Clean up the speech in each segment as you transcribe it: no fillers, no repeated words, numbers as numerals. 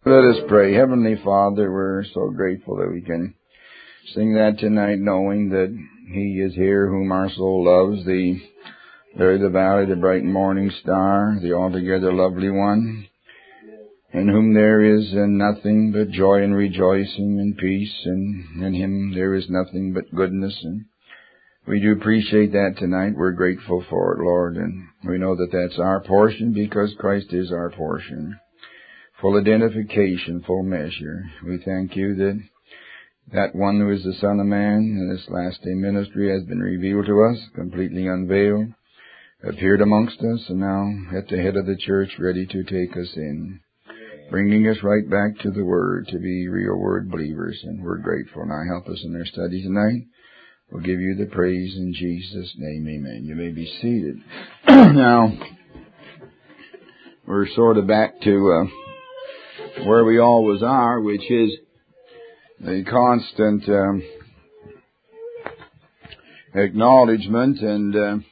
Let us pray. Heavenly Father, we're so grateful that we can sing that tonight, knowing that He is here whom our soul loves, the Lily of the valley, the bright morning star, the altogether lovely one, in whom there is nothing but joy and rejoicing and peace, and in Him there is nothing but goodness. And we do appreciate that tonight. We're grateful for it, Lord, and we know that that's our portion because Christ is our portion. Full identification, full measure. We thank you that one who is the Son of Man in this last day ministry has been revealed to us, completely unveiled, appeared amongst us, and now at the head of the church, ready to take us in, bringing us right back to the Word, to be real Word believers, and we're grateful. Now help us in our study tonight. We'll give you the praise in Jesus' name, amen. You may be seated. Now, we're sort of back to where we always are, which is the constant acknowledgement and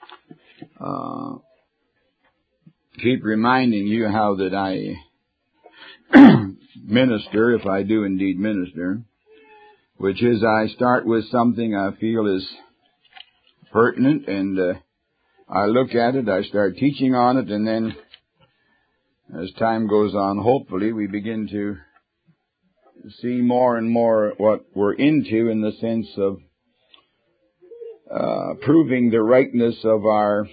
keep reminding you how that I minister, if I do indeed minister, which is I start with something I feel is pertinent, and I look at it, I start teaching on it, and then as time goes on, hopefully, we begin to see more and more what we're into in the sense of proving the rightness of our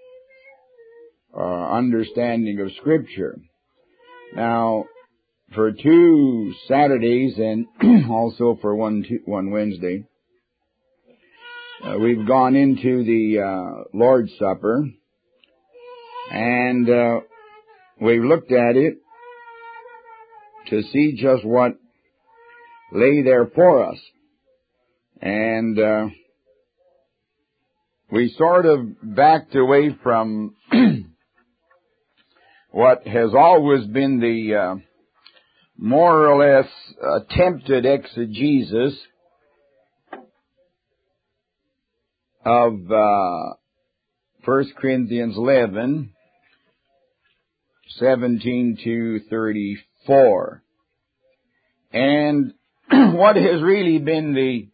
understanding of Scripture. Now, for 2 Saturdays and also for one Wednesday, we've gone into the Lord's Supper, and we've looked at it to see just what lay there for us. And we sort of backed away from what has always been the more or less attempted exegesis of 1 Corinthians 11, 17 to 34. And what has really been the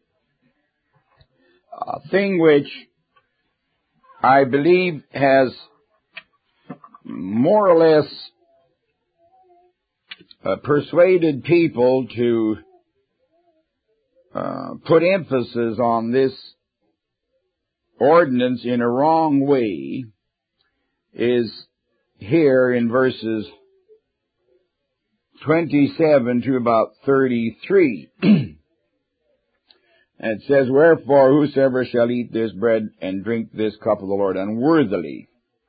thing which I believe has more or less persuaded people to put emphasis on this ordinance in a wrong way is here in verses 27 to about 33. And it says, "Wherefore whosoever shall eat this bread and drink this cup of the Lord unworthily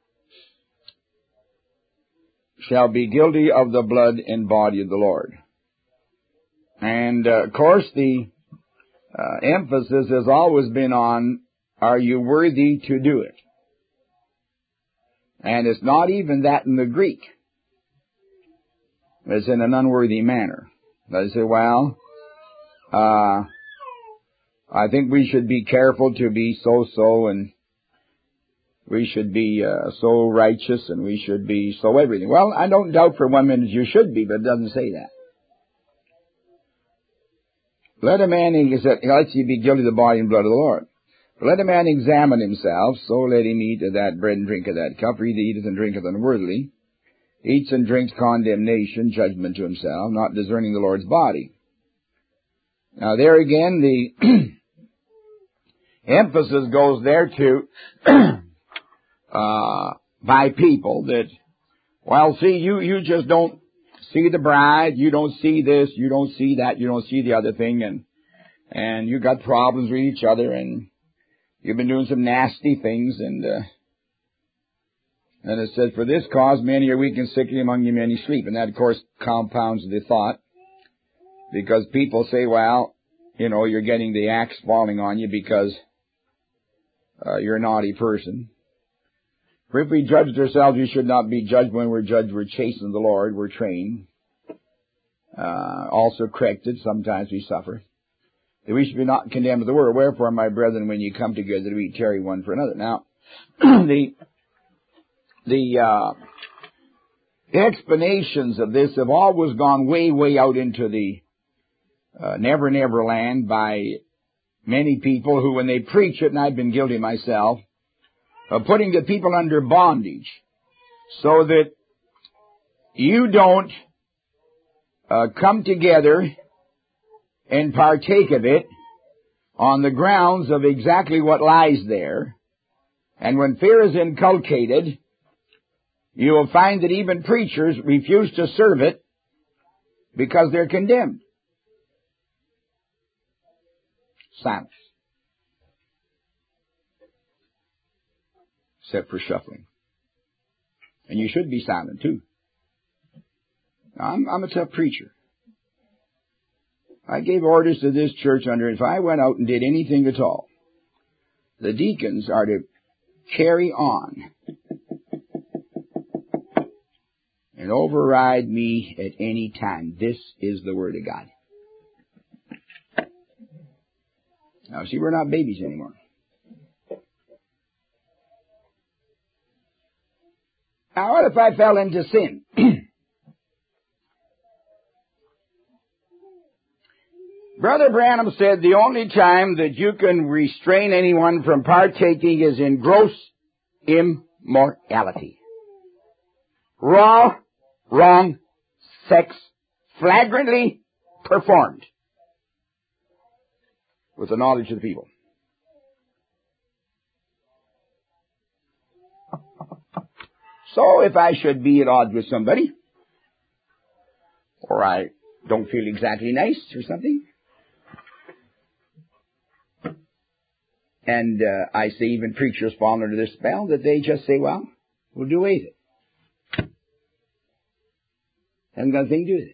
shall be guilty of the blood and body of the Lord." And, of course, the emphasis has always been on, are you worthy to do it? And it's not even that in the Greek. It's in an unworthy manner. They say, well, I think we should be careful to be so-so, and we should be so righteous, and we should be so everything. Well, I don't doubt for 1 minute you should be, but it doesn't say that. Let a man, he said, lest he be guilty of the body and blood of the Lord. But let a man examine himself, so let him eat of that bread and drink of that cup. For he that eateth and drinketh unworthily eats and drinks condemnation, judgment to himself, not discerning the Lord's body. Now there again, the emphasis goes there to by people that, well, see, you just don't see the bride, you don't see this, you don't see that, you don't see the other thing, and you got problems with each other, and you've been doing some nasty things, and it says, for this cause many are weak and sickly among you, many sleep. And that, of course, compounds the thought, because people say, well, you know, you're getting the axe falling on you because you're a naughty person. For if we judged ourselves, we should not be judged. When we're judged, we're chastened of the Lord, we're trained, also corrected, sometimes we suffer. That we should be not condemned of the world. Wherefore, my brethren, when you come together, we tarry one for another. Now, the explanations of this have always gone way, way out into the never, never land by many people who, when they preach it, and I've been guilty myself, of putting the people under bondage so that you don't come together and partake of it on the grounds of exactly what lies there. And when fear is inculcated, you will find that even preachers refuse to serve it because they're condemned. Silence. Except for shuffling. And you should be silent too. I'm a tough preacher. I gave orders to this church under, if I went out and did anything at all, the deacons are to carry on and override me at any time. This is the Word of God. Now, see, we're not babies anymore. Now, what if I fell into sin? Brother Branham said the only time that you can restrain anyone from partaking is in gross immorality. Raw, wrong sex, flagrantly performed with the knowledge of the people. So if I should be at odds with somebody, or I don't feel exactly nice or something, and I see even preachers fall under this spell, that they just say, well, we'll do away with it. Hasn't got anything to do with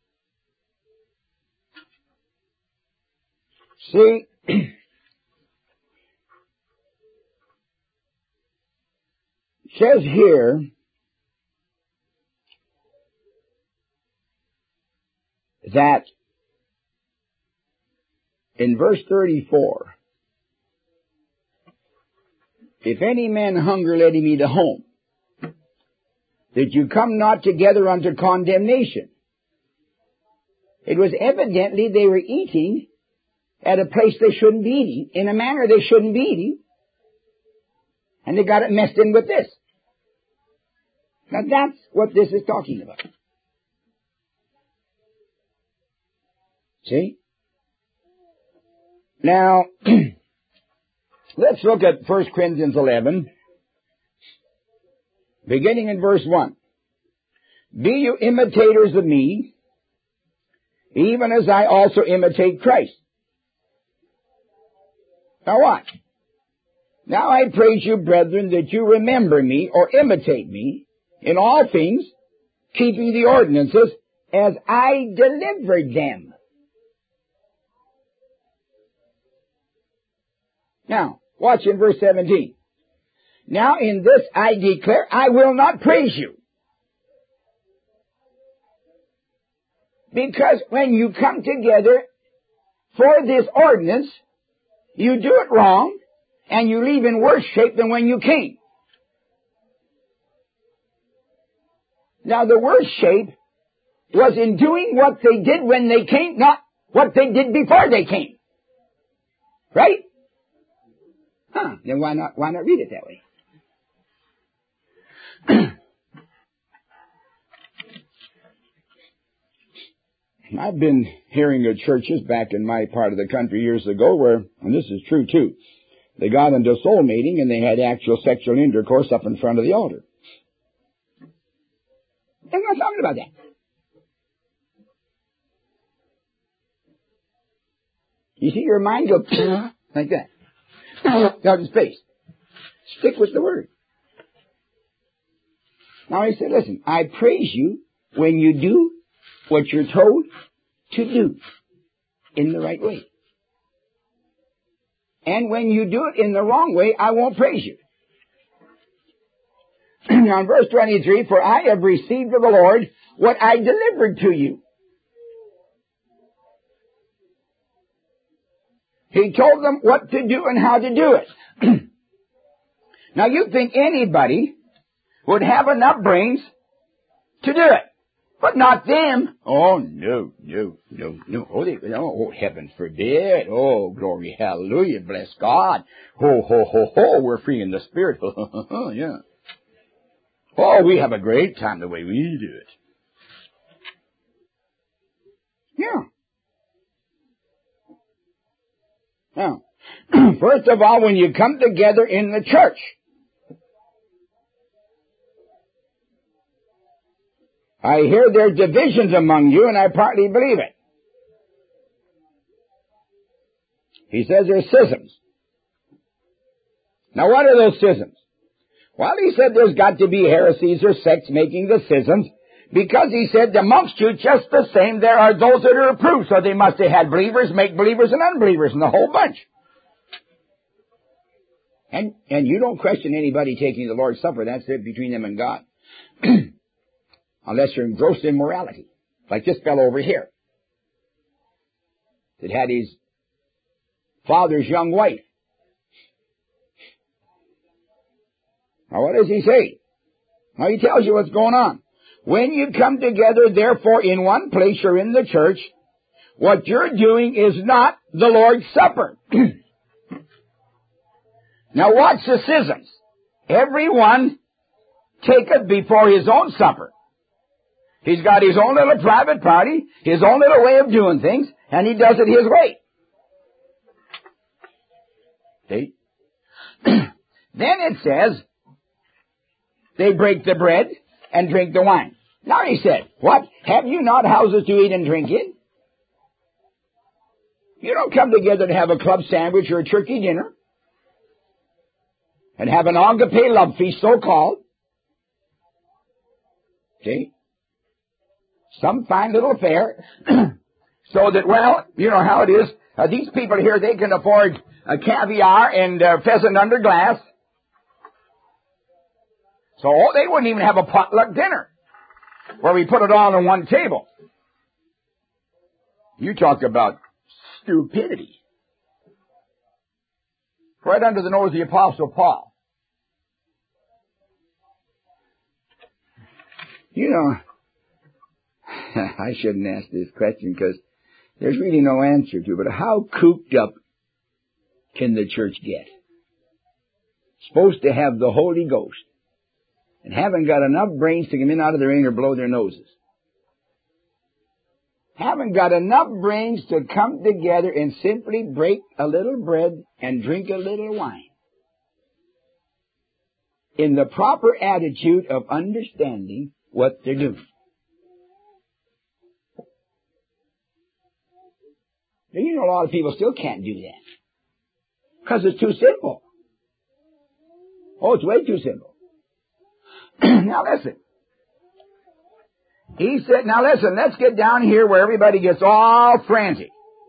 it. See, it says here that in verse 34, if any man hunger, let him eat at home, that you come not together unto condemnation. It was evidently they were eating at a place they shouldn't be eating, in a manner they shouldn't be eating, and they got it messed in with this. Now that's what this is talking about. See? Now, let's look at 1 Corinthians 11, beginning in verse 1. Be you imitators of me, even as I also imitate Christ. Now watch. Now I praise you, brethren, that you remember me, or imitate me, in all things, keeping the ordinances, as I delivered them. Now, watch in verse 17. Now in this I declare, I will not praise you. Because when you come together for this ordinance, you do it wrong, and you leave in worse shape than when you came. Now the worst shape was in doing what they did when they came, not what they did before they came. Right? Then why not read it that way? I've been hearing of churches back in my part of the country years ago where, and this is true too, they got into a soul meeting and they had actual sexual intercourse up in front of the altar. They're not talking about that. You see your mind go like that. Out in space. Stick with the word. Now he said, listen, I praise you when you do what you're told to do in the right way. And when you do it in the wrong way, I won't praise you. Now in verse 23, for I have received of the Lord what I delivered to you. He told them what to do and how to do it. Now you think anybody would have enough brains to do it. But not them. Oh, no. Oh, heaven forbid. Oh, glory, hallelujah, bless God. Ho, we're free in the Spirit. Yeah. Oh, we have a great time the way we do it. Yeah. Now, first of all, when you come together in the church, I hear there's divisions among you, and I partly believe it. He says there's schisms. Now, what are those schisms? Well, he said there's got to be heresies or sects making the schisms, because he said amongst you just the same there are those that are approved, so they must have had believers, make believers, and unbelievers, and the whole bunch. And you don't question anybody taking the Lord's Supper. That's it between them and God. Unless you're engrossed in morality. Like this fellow over here. That had his father's young wife. Now what does he say? Now he tells you what's going on. When you come together, therefore, in one place, you're in the church, what you're doing is not the Lord's Supper. Now watch the schisms. Everyone taketh before his own supper. He's got his own little private party, his own little way of doing things, and he does it his way. See? Then it says, they break the bread and drink the wine. Now he said, what? Have you not houses to eat and drink in? You don't come together to have a club sandwich or a turkey dinner and have an agape love feast, so-called. See? Some fine little affair. So that, well, you know how it is. These people here, they can afford caviar and pheasant under glass. So they wouldn't even have a potluck dinner where we put it all on one table. You talk about stupidity. Right under the nose of the Apostle Paul. You know, I shouldn't ask this question because there's really no answer to it, but how cooped up can the church get? Supposed to have the Holy Ghost and haven't got enough brains to come in out of their ring or blow their noses. Haven't got enough brains to come together and simply break a little bread and drink a little wine. In the proper attitude of understanding what they're doing. Now, you know, a lot of people still can't do that. Because it's too simple. Oh, it's way too simple. Now listen. He said, now listen, let's get down here where everybody gets all frantic.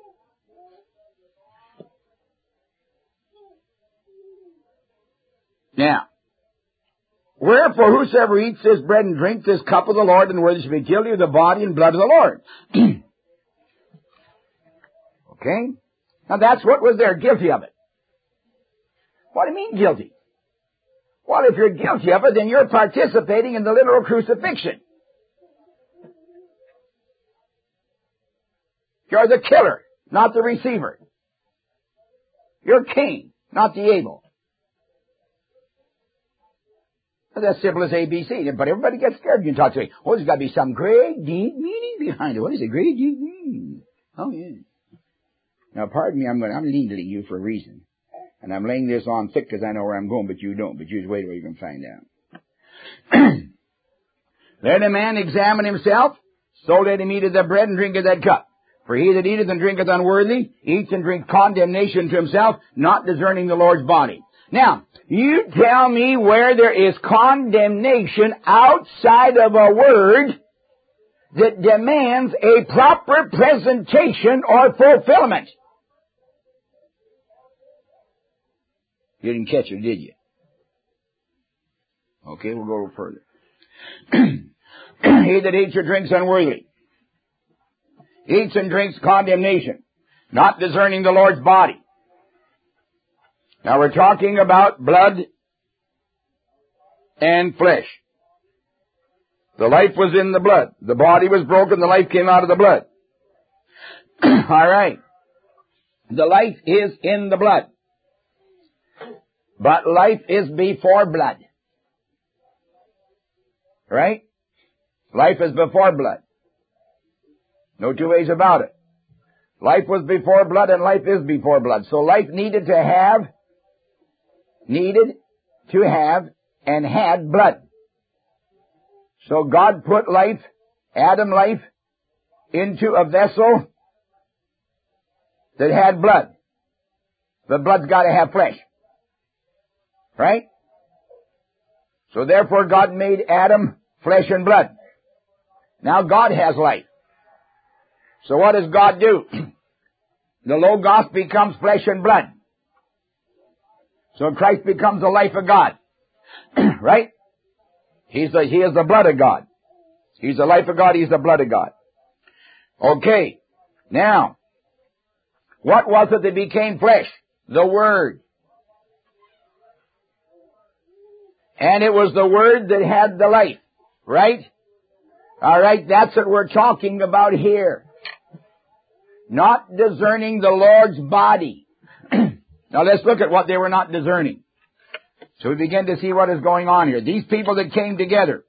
Now, wherefore whosoever eats this bread and drinks this cup of the Lord and worthy shall be guilty of the body and blood of the Lord. Okay? Now that's what was there, guilty of it. What do you mean guilty? Well, if you're guilty of it, then you're participating in the literal crucifixion. You're the killer, not the receiver. You're Cain, not the Abel. That's simple as ABC, but everybody gets scared. You can talk to me. Oh, there's got to be some great, deep meaning behind it. What is it? Great, deep meaning. Oh, yeah. Now, pardon me, I'm needling you for a reason. And I'm laying this on thick because I know where I'm going, but you don't. But you just wait till you can find out. Let a man examine himself, so let him eat of the bread and drink of that cup. For he that eateth and drinketh unworthily, eats and drinks condemnation to himself, not discerning the Lord's body. Now, you tell me where there is condemnation outside of a word that demands a proper presentation or fulfillment. You didn't catch it, did you? Okay, we'll go a little further. He that eats or drinks unworthily eats and drinks condemnation, not discerning the Lord's body. Now we're talking about blood and flesh. The life was in the blood. The body was broken, the life came out of the blood. All right. The life is in the blood. But life is before blood. Right? Life is before blood. No two ways about it. Life was before blood and life is before blood. So life needed to have and had blood. So God put life, Adam life, into a vessel that had blood. The blood's got to have flesh. Right? So therefore God made Adam flesh and blood. Now God has life. So what does God do? The Logos becomes flesh and blood. So Christ becomes the life of God. Right? He is the blood of God. He's the life of God, He's the blood of God. Okay. Now, what was it that became flesh? The Word. And it was the Word that had the life. Right? Alright, that's what we're talking about here. Not discerning the Lord's body. Now let's look at what they were not discerning. So we begin to see what is going on here. These people that came together.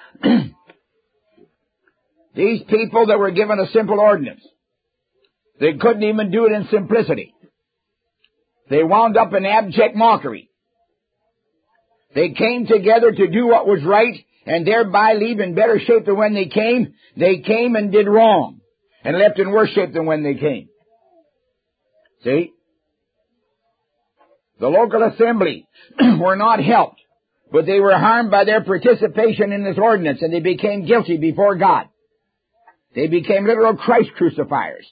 These people that were given a simple ordinance. They couldn't even do it in simplicity. They wound up in abject mockery. They came together to do what was right and thereby leave in better shape than when they came. They came and did wrong and left in worse shape than when they came. See? The local assembly were not helped, but they were harmed by their participation in this ordinance, and they became guilty before God. They became literal Christ crucifiers.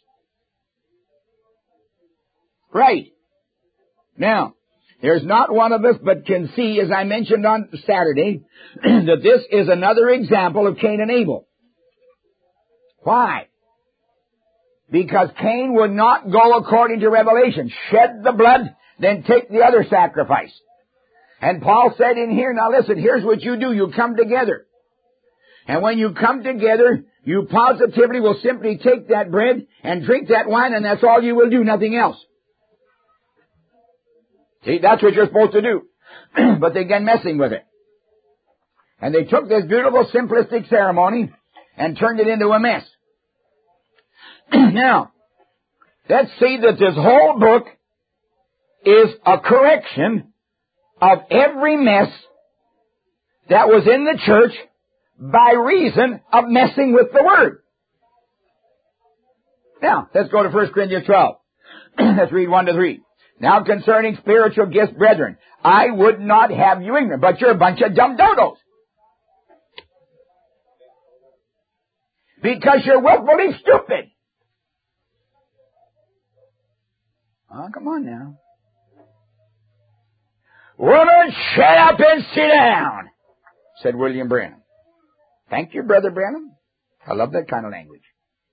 Right. Now, there's not one of us but can see, as I mentioned on Saturday, that this is another example of Cain and Abel. Why? Because Cain would not go according to Revelation, shed the blood, then take the other sacrifice. And Paul said in here, now listen, here's what you do. You come together. And when you come together, you positively will simply take that bread and drink that wine, and that's all you will do, nothing else. See, that's what you're supposed to do. But they began messing with it. And they took this beautiful simplistic ceremony and turned it into a mess. Now, let's see that this whole book is a correction of every mess that was in the church by reason of messing with the Word. Now, let's go to 1 Corinthians 12. Let's read 1 to 3. Now concerning spiritual gifts, brethren, I would not have you ignorant, but you're a bunch of dumb dodos. Because you're willfully stupid. Oh, come on now. Woman, shut up and sit down, said William Branham. Thank you, Brother Branham. I love that kind of language.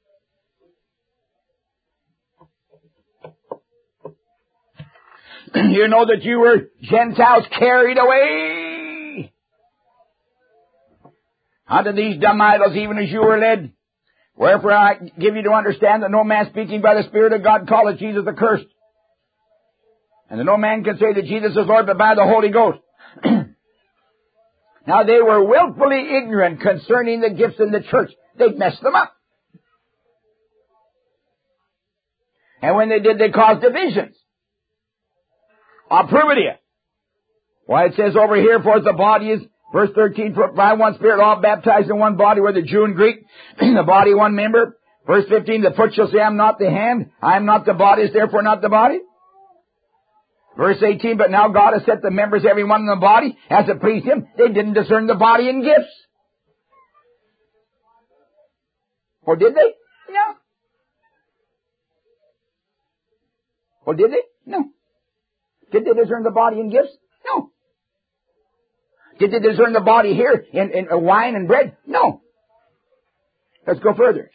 You know that you were Gentiles carried away unto these dumb idols, even as you were led. Wherefore I give you to understand that no man speaking by the Spirit of God calleth Jesus accursed. And that no man can say that Jesus is Lord but by the Holy Ghost. Now they were willfully ignorant concerning the gifts in the church. They messed them up. And when they did, they caused divisions. I'll prove it to you. Why, it says over here, for the body is, verse 13, for by one Spirit all baptized in one body, whether Jew and Greek, the body one member. Verse 15, the foot shall say, I am not the hand, I am not the body, is therefore not the body. Verse 18, but now God has set the members, every one in the body, as it pleased Him. They didn't discern the body in gifts. Or did they? No. Or did they? No. Did they discern the body in gifts? No. Did they discern the body here in wine and bread? No. Let's go further.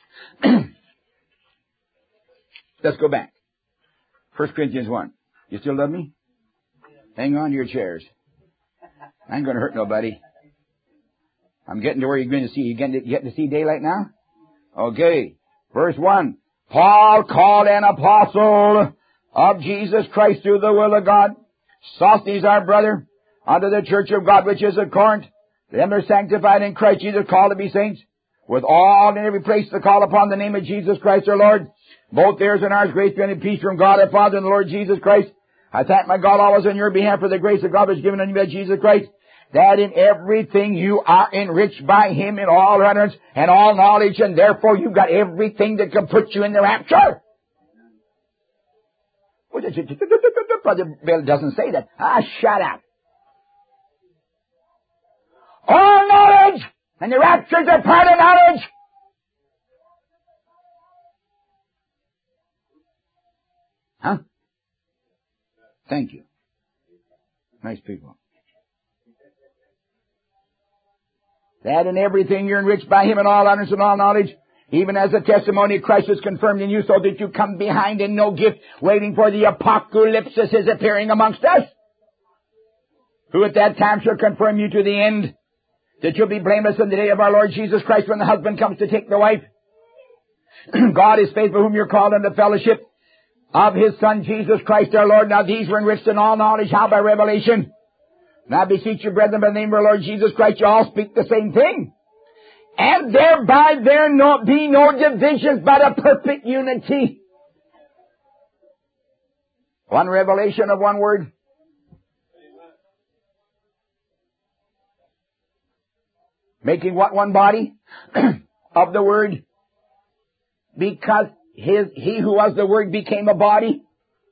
Let's go back. 1 Corinthians 1. You still love me? Hang on to your chairs. I ain't going to hurt nobody. I'm getting to where you're going to see. You getting to see daylight now? Okay. Verse 1. Paul, called an apostle of Jesus Christ through the will of God. Sosthenes our brother, unto the church of God which is at Corinth. Them that are sanctified in Christ Jesus, called to be saints, with all in every place to call upon the name of Jesus Christ our Lord. Both theirs and ours, grace be and peace from God our Father and the Lord Jesus Christ. I thank my God always on your behalf for the grace of God which is given unto you by Jesus Christ, that in everything you are enriched by Him in all utterance and all knowledge, and therefore you've got everything that can put you in the rapture. Brother Bill doesn't say that. Shut up. All knowledge, and the rapture's a part of knowledge. Huh? Thank you. Nice people. That in everything you're enriched by Him in all honors and all knowledge, even as the testimony of Christ is confirmed in you, so that you come behind in no gift, waiting for the apocalypse, His appearing amongst us, who at that time shall confirm you to the end, that you'll be blameless in the day of our Lord Jesus Christ, when the husband comes to take the wife. God is faithful, whom you're called unto fellowship of His Son Jesus Christ our Lord. Now these were enriched in all knowledge. How? By revelation. Now I beseech you, brethren, by the name of our Lord Jesus Christ, you all speak the same thing. And thereby there be no divisions, but a perfect unity. One revelation of one word. Making what one body? Of the Word. Because He who was the Word became a body.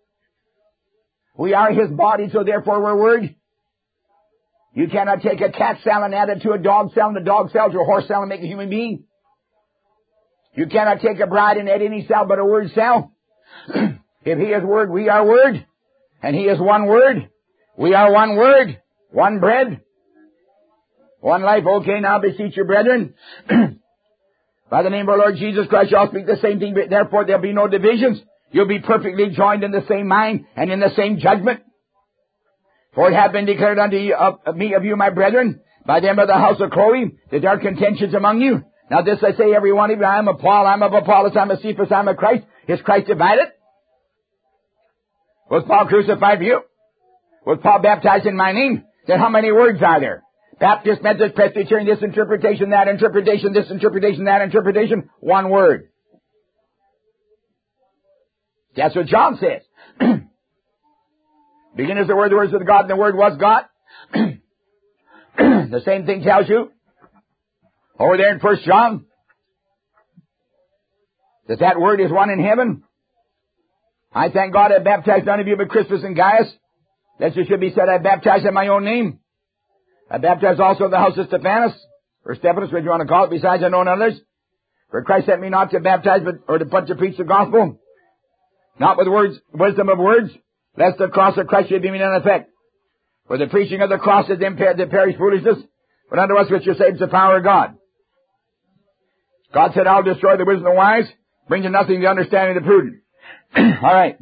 We are His body, so therefore we're Word. You cannot take a cat cell and add it to a dog cell, and the dog cell to a horse cell and make a human being. You cannot take a bride and add any cell but a word cell. If He is Word, we are Word. And He is one Word. We are one Word. One bread. One life. Okay, now beseech you, brethren, by the name of our Lord Jesus Christ, you all speak the same thing, but therefore there'll be no divisions. You'll be perfectly joined in the same mind and in the same judgment. For it hath been declared unto you, me of you, my brethren, by them of the house of Chloe, that there are contentions among you. Now this I say, every one of you, I am of Paul, I am of Apollos, I am of Cephas, I am of Christ. Is Christ divided? Was Paul crucified for you? Was Paul baptized in my name? Then how many words are there? Baptist, Methodist, Presbyterian, this interpretation, that interpretation, this interpretation, that interpretation. One word. That's what John says. Beginning is the Word, the words of God, and the Word was God. The same thing tells you over there in 1 John that Word is one in heaven. I thank God I baptized none of you but Crispus and Gaius. Lest it should be said I baptized in my own name. I baptized also in the house of Stephanus, or Stephanus, whatever you want to call it, besides I know none others. For Christ sent me not to baptize, but to preach the gospel, not with words, wisdom of words, lest the cross of Christ should be in effect. For the preaching of the cross is them that perish foolishness, but unto us which are saved is the power of God. God said, I'll destroy the wisdom of the wise, bring to nothing the understanding of the prudent. All right.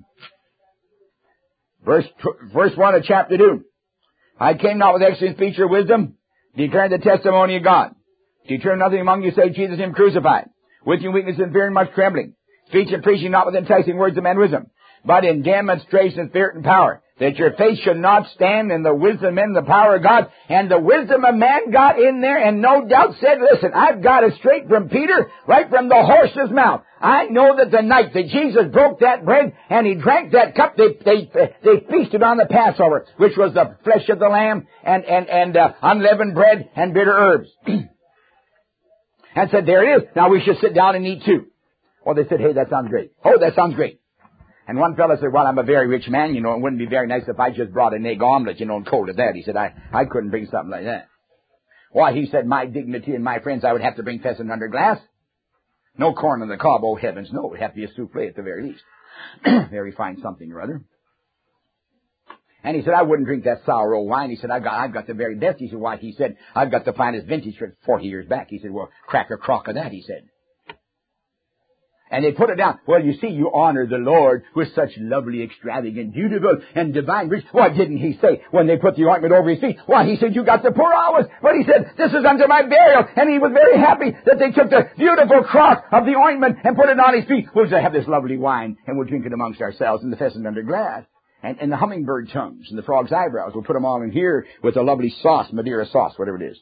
Verse 1 of chapter 2. I came not with excellent speech or wisdom, declaring the testimony of God. Determine nothing among you save Jesus Him crucified, with your weakness and fear and much trembling. Speech and preaching not with enticing words of man wisdom, but in demonstration, spirit, and power, that your faith should not stand in the wisdom and the power of God. And the wisdom of man got in there and no doubt said, listen, I've got it straight from Peter, right from the horse's mouth. I know that the night that Jesus broke that bread and He drank that cup, they feasted on the Passover, which was the flesh of the lamb and unleavened bread and bitter herbs. And said, there it is. Now we should sit down and eat too. Well, they said, hey, that sounds great. Oh, that sounds great. And one fellow said, well, I'm a very rich man, it wouldn't be very nice if I just brought an egg omelet, and cold at that. He said, I couldn't bring something like that. Why, he said, my dignity and my friends, I would have to bring pheasant under glass. No corn on the cob, oh heavens, no. It would have to be a souffle at the very least. Very fine something or other. And he said, I wouldn't drink that sour old wine. He said, I've got the very best. He said, why? He said, I've got the finest vintage for 40 years back. He said, well, crack a crock of that, he said. And they put it down. Well, you see, you honor the Lord with such lovely, extravagant, beautiful, and divine riches. What didn't he say when they put the ointment over his feet? Why, he said, you got the poor hours. But he said, this is unto my burial. And he was very happy that they took the beautiful cross of the ointment and put it on his feet. We'll just have this lovely wine, and we'll drink it amongst ourselves in the pheasant under glass. And the hummingbird tongues and the frog's eyebrows. We'll put them all in here with a lovely sauce, Madeira sauce, whatever it is.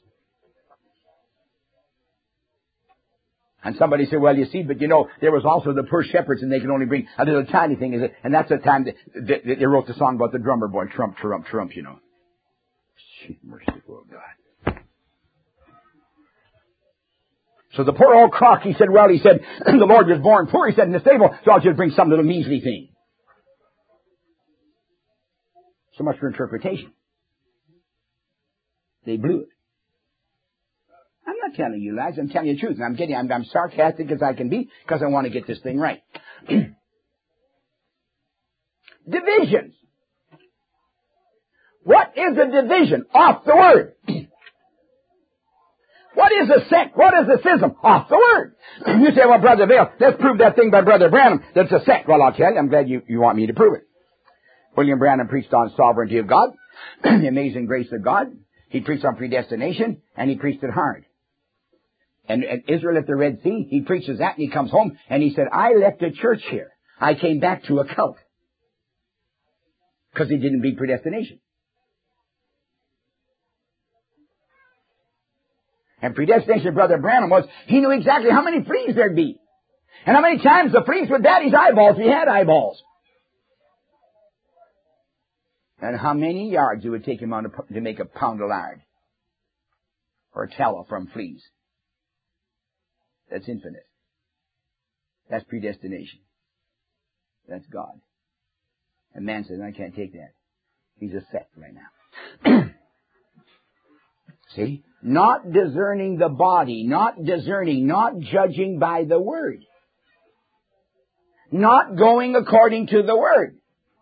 And somebody said, well, you see, but you know, there was also the poor shepherds, and they could only bring a little tiny thing. And that's the time that they wrote the song about the drummer boy, Trump, Trump, Trump, you know. Merciful God. So the poor old crock, he said, well, the Lord was born poor, he said, in the stable, so I'll just bring some little measly thing. So much for interpretation. They blew it. I'm not telling you lies. I'm telling you the truth. And I'm sarcastic as I can be because I want to get this thing right. Divisions. What is a division? Off the word. What is a sect? What is a schism? Off the word. You say, well, Brother Vail, let's prove that thing by Brother Branham that's a sect. Well, I'll tell you. I'm glad you want me to prove it. William Branham preached on sovereignty of God, the amazing grace of God. He preached on predestination, and he preached it hard. And Israel at the Red Sea, he preaches that, and he comes home, and he said, I left a church here. I came back to a cult. Because he didn't beat predestination. And predestination, Brother Branham was, he knew exactly how many fleas there'd be. And how many times the fleas would Daddy's eyeballs if he had eyeballs. And how many yards it would take him to make a pound of lard. Or a tallow from fleas. That's infinite. That's predestination. That's God. And man says, I can't take that. He's a sect right now. See? Not discerning the body, not judging by the word. Not going according to the word.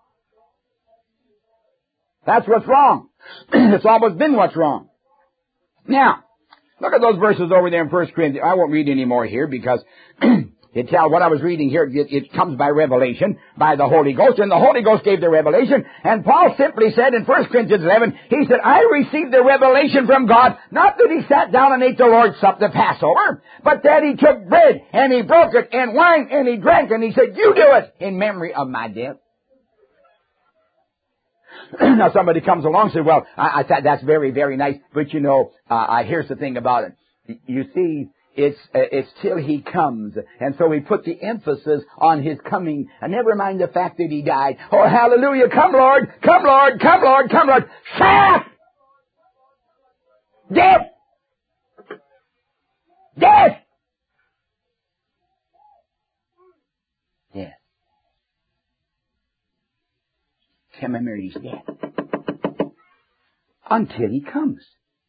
That's what's wrong. It's always been what's wrong. Now, look at those verses over there in 1 Corinthians. I won't read any more here because what I was reading here, it comes by revelation, by the Holy Ghost, and the Holy Ghost gave the revelation, and Paul simply said in 1 Corinthians 11, he said, I received the revelation from God, not that he sat down and ate the Lord's Supper, the Passover, but that he took bread, and he broke it, and wine, and he drank, and he said, you do it in memory of my death. Now somebody comes along and says, well, I thought that's very, very nice, but you know, here's the thing about it. You see, it's till he comes. And so we put the emphasis on his coming, and never mind the fact that he died. Oh, hallelujah, come Lord, come Lord, come Lord, come Lord. Shut up! Death! Death! Death. Commemorate his death. Until he comes.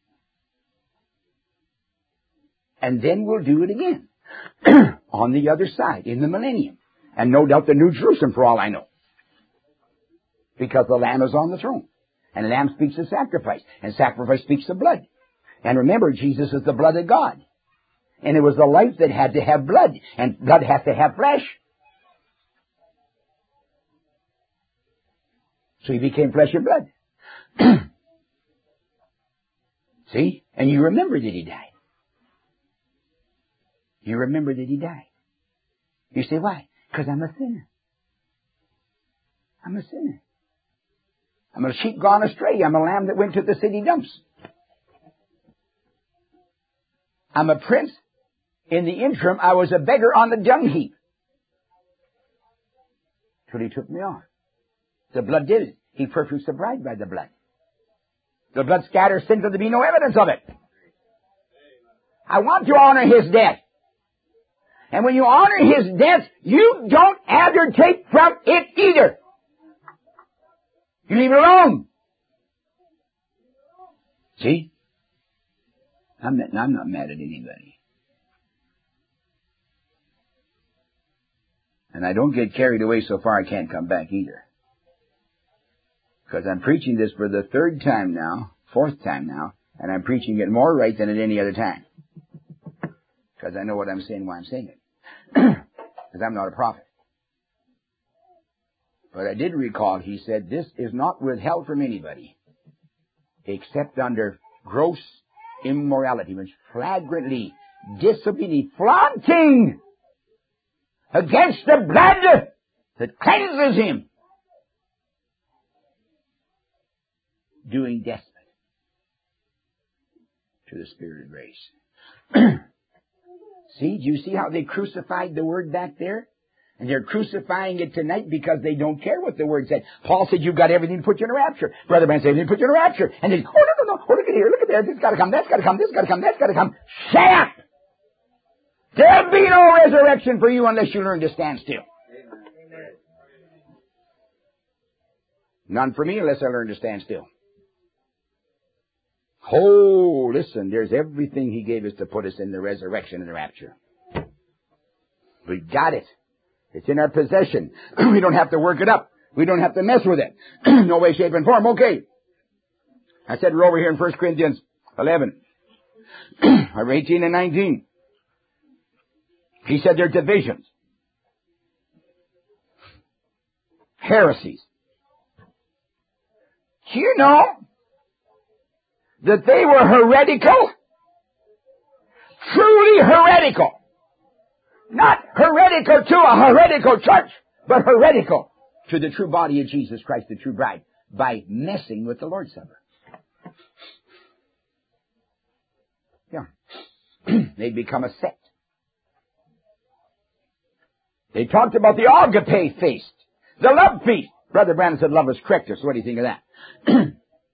And then we'll do it again. On the other side, in the millennium. And no doubt the New Jerusalem, for all I know. Because the Lamb is on the throne. And the Lamb speaks of sacrifice. And sacrifice speaks of blood. And remember, Jesus is the blood of God. And it was the life that had to have blood. And blood has to have flesh. So he became flesh and blood. See? And you remember that he died. You remember that he died. You say, why? Because I'm a sinner. I'm a sinner. I'm a sheep gone astray. I'm a lamb that went to the city dumps. I'm a prince. In the interim, I was a beggar on the dung heap. Till he took me off. The blood did it. He perfects the bride by the blood. The blood scatters sin till there be no evidence of it. I want to honor his death. And when you honor his death, you don't add or take from it either. You leave it alone. See? I'm not mad at anybody. And I don't get carried away so far I can't come back either. Because I'm preaching this for the third time now, fourth time now, and I'm preaching it more right than at any other time. Because I know what I'm saying, why I'm saying it. because I'm not a prophet. But I did recall he said, this is not withheld from anybody except under gross immorality, which flagrantly disobedient, flaunting against the blood that cleanses him, doing despot to the Spirit of grace. See, do you see how they crucified the Word back there? And they're crucifying it tonight because they don't care what the Word said. Paul said, you've got everything to put you in a rapture. Brother Branham said, everything to put you in a rapture. And they, oh, no. Oh, look at here, look at there. This got to come, that's got to come, this got to come, that's got to come. Shut up! There'll be no resurrection for you unless you learn to stand still. Amen. None for me unless I learn to stand still. Oh, listen, there's everything He gave us to put us in the resurrection and the rapture. We got it. It's in our possession. We don't have to work it up. We don't have to mess with it. No way, shape, and form. Okay. I said we're over here in 1 Corinthians 11. or 18 and 19. He said there are divisions. Heresies. Do you know that they were heretical? Truly heretical. Not heretical to a heretical church, but heretical to the true body of Jesus Christ, the true bride, by messing with the Lord's Supper. Yeah. They become a sect. They talked about the agape feast, the love feast. Brother Branham said love is correct. So what do you think of that?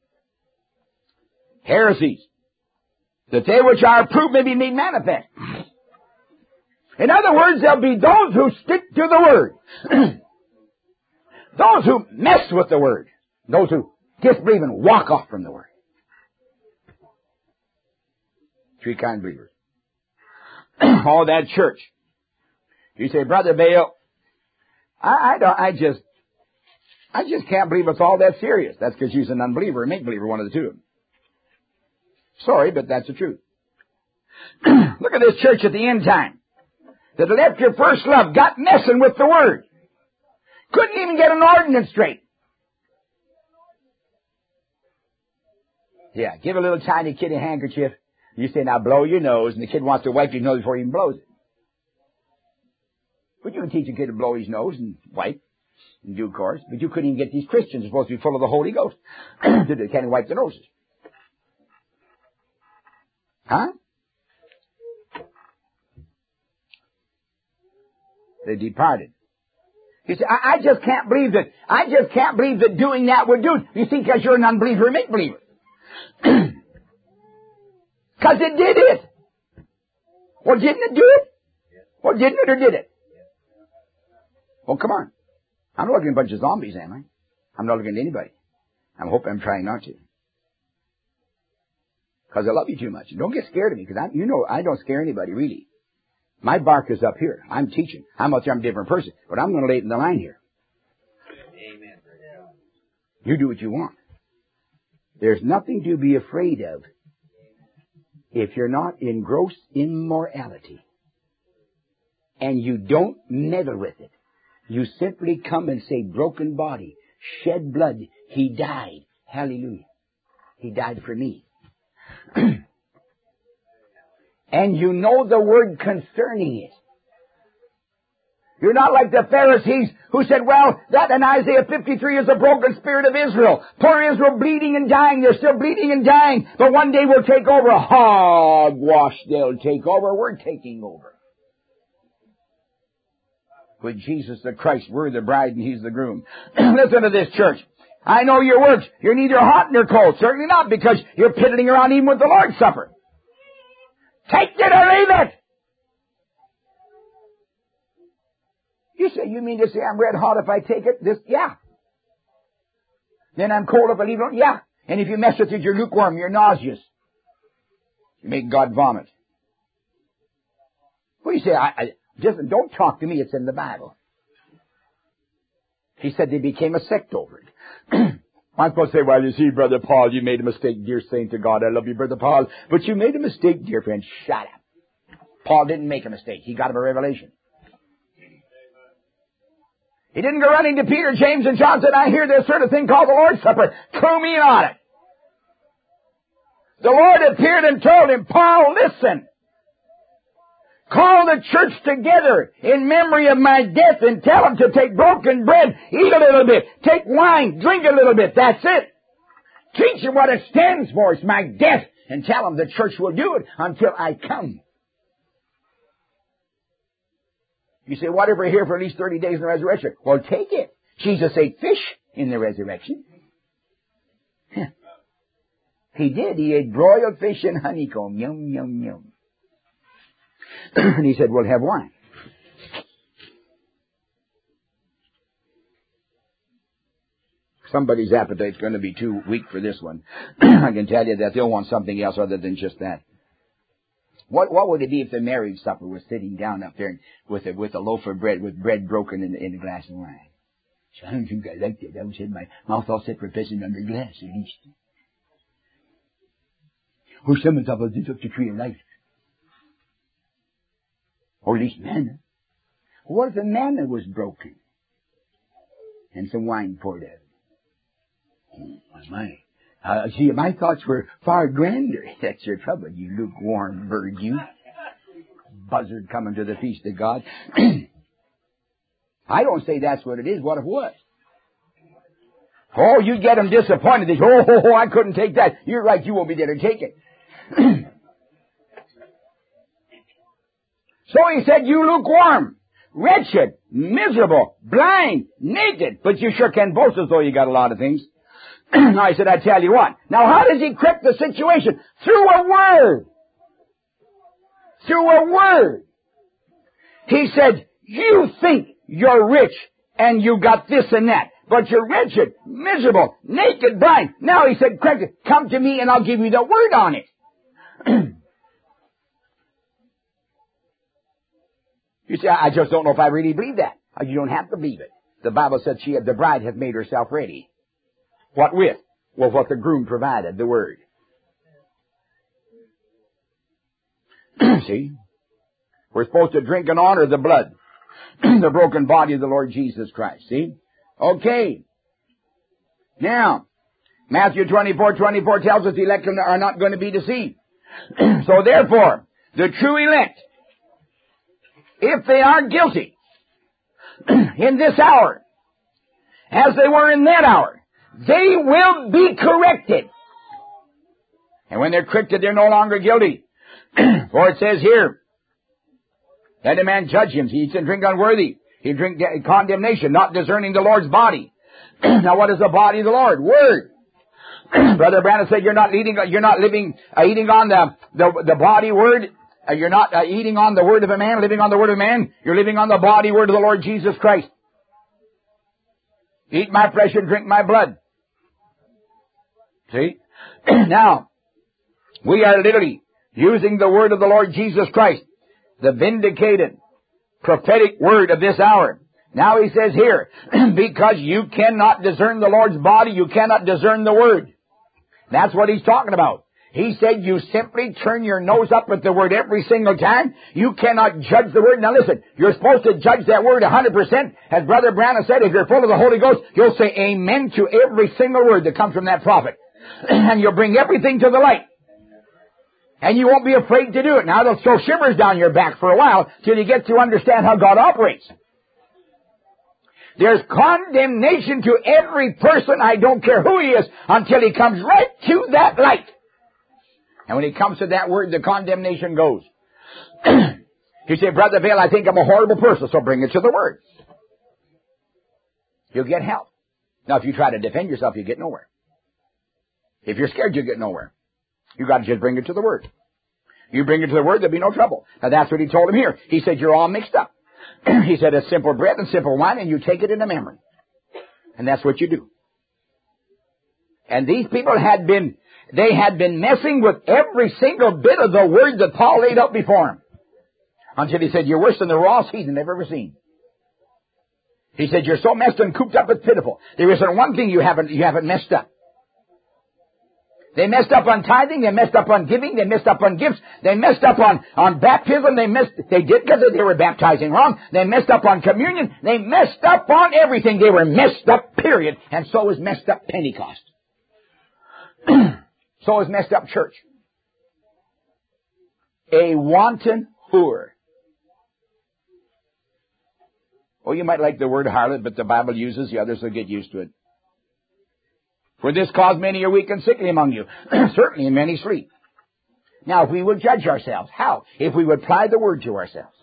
Heresies. That they which are approved may be made manifest. In other words, there'll be those who stick to the Word. Those who mess with the Word. Those who disbelieve and walk off from the Word. Three kind of believers. All that church. You say, Brother Bale, I just can't believe it's all that serious. That's because you're an unbeliever or make-believer, one of the two. Sorry, but that's the truth. Look at this church at the end time. That left your first love, got messing with the Word. Couldn't even get an ordinance straight. Yeah, give a little tiny kid a handkerchief. You say, now blow your nose, and the kid wants to wipe his nose before he even blows it. But you can teach a kid to blow his nose and wipe in due course. But you couldn't even get these Christians supposed to be full of the Holy Ghost. They can't even wipe their noses. Huh? They departed. You say, I just can't believe that doing that would do it. You see, because you're an unbeliever or make-believer. Because it did it. Well, didn't it do it? Well, didn't it or did it? Well, come on. I'm not looking at a bunch of zombies, am I? I'm not looking at anybody. I hope I'm trying not to. Because I love you too much. Don't get scared of me, because I don't scare anybody, really. My bark is up here. I'm teaching. I'm out there, I'm a different person. But I'm going to lay it in the line here. Amen. You do what you want. There's nothing to be afraid of if you're not in gross immorality. And you don't meddle with it. You simply come and say, broken body, shed blood, He died. Hallelujah. He died for me. And you know the Word concerning it. You're not like the Pharisees who said, well, that in Isaiah 53 is the broken spirit of Israel. Poor Israel bleeding and dying. They're still bleeding and dying. But one day we'll take over. Hogwash, they'll take over. We're taking over. With Jesus the Christ, we're the bride and He's the groom. Listen to this, church. I know your works. You're neither hot nor cold. Certainly not, because you're piddling around even with the Lord's Supper. Take it or leave it. You say, you mean to say I'm red hot if I take it? Yeah. Then I'm cold if I leave it? Yeah. And if you mess with it, you're lukewarm, you're nauseous. You make God vomit. Well, you say, don't talk to me, it's in the Bible. He said they became a sect over it. I'm supposed to say, well, you see, Brother Paul, you made a mistake, dear saint of God. I love you, Brother Paul. But you made a mistake, dear friend. Shut up. Paul didn't make a mistake. He got him a revelation. He didn't go running to Peter, James, and John and said, I hear there's sort of thing called the Lord's Supper. Clue me in on it. The Lord appeared and told him, Paul, listen. Call the church together in memory of my death and tell them to take broken bread, eat a little bit, take wine, drink a little bit. That's it. Teach them what it stands for. It's my death. And tell them the church will do it until I come. You say, what if we're here for at least 30 days in the resurrection? Well, take it. Jesus ate fish in the resurrection. He did. He ate broiled fish and honeycomb. Yum, yum, yum. And he said, we'll have wine. Somebody's appetite's going to be too weak for this one. I can tell you that they'll want something else other than just that. What would it be if the marriage supper was sitting down up there with a loaf of bread, with bread broken in a glass of wine? So I don't think I liked it. I was in my mouth all set for pissing under glass at least. Or someone thought, well, this up the tree of life. Or at least manna. What if the manna was broken and some wine poured out? Oh, my. See, my thoughts were far grander. That's your trouble, you lukewarm bird, you. Buzzard coming to the feast of God. I don't say that's what it is. What if what? Oh, you get them disappointed. They say, oh, I couldn't take that. You're right, you won't be there to take it. So he said, you lukewarm, wretched, miserable, blind, naked. But you sure can boast as though you got a lot of things. Now I said, I tell you what. Now how does he correct the situation? Through a word. Through a word. He said, you think you're rich and you got this and that. But you're wretched, miserable, naked, blind. Now he said, correct it. Come to me and I'll give you the word on it. You say, I just don't know if I really believe that. You don't have to believe it. The Bible said the bride hath made herself ready. What with? Well, what the groom provided, the word. See? We're supposed to drink and honor the blood, the broken body of the Lord Jesus Christ. See? Okay. Now, Matthew 24:24 tells us the elect are not going to be deceived. So therefore, the true elect, if they are guilty in this hour, as they were in that hour, they will be corrected. And when they're corrected, they're no longer guilty. For it says here, let a man judge him. He eats and drink unworthy. He drink condemnation, not discerning the Lord's body. Now what is the body of the Lord? Word. Brother Branham said you're not eating on the body word. You're not eating on the word of a man, living on the word of man. You're living on the body word of the Lord Jesus Christ. Eat my flesh and drink my blood. See? Now, we are literally using the word of the Lord Jesus Christ, the vindicated, prophetic word of this hour. Now he says here, because you cannot discern the Lord's body, you cannot discern the word. That's what he's talking about. He said you simply turn your nose up at the word every single time. You cannot judge the word. Now listen, you're supposed to judge that word 100%. As Brother Branham said, if you're full of the Holy Ghost, you'll say amen to every single word that comes from that prophet. And you'll bring everything to the light. And you won't be afraid to do it. Now it'll throw shivers down your back for a while till you get to understand how God operates. There's condemnation to every person, I don't care who he is, until he comes right to that light. And when he comes to that word, the condemnation goes. You say, Brother Vail, I think I'm a horrible person, so bring it to the word. You'll get help. Now, if you try to defend yourself, you get nowhere. If you're scared, you get nowhere. You got to just bring it to the word. You bring it to the word, there'll be no trouble. Now, that's what he told him here. He said, you're all mixed up. He said, it's simple bread and simple wine, and you take it into memory. And that's what you do. And these people had been messing with every single bit of the word that Paul laid out before him. Until he said, you're worse than the rawest heathen they've ever seen. He said, you're so messed and cooped up, it's pitiful. There isn't one thing you haven't messed up. They messed up on tithing. They messed up on giving. They messed up on gifts. They messed up on baptism. They did because they were baptizing wrong. They messed up on communion. They messed up on everything. They were messed up, period. And so was messed up Pentecost. So was messed up church. A wanton whore. Oh, you might like the word harlot, but the Bible uses, the others will get used to it. For this cause many are weak and sickly among you. Certainly and many sleep. Now, if we would judge ourselves, how? If we would apply the word to ourselves.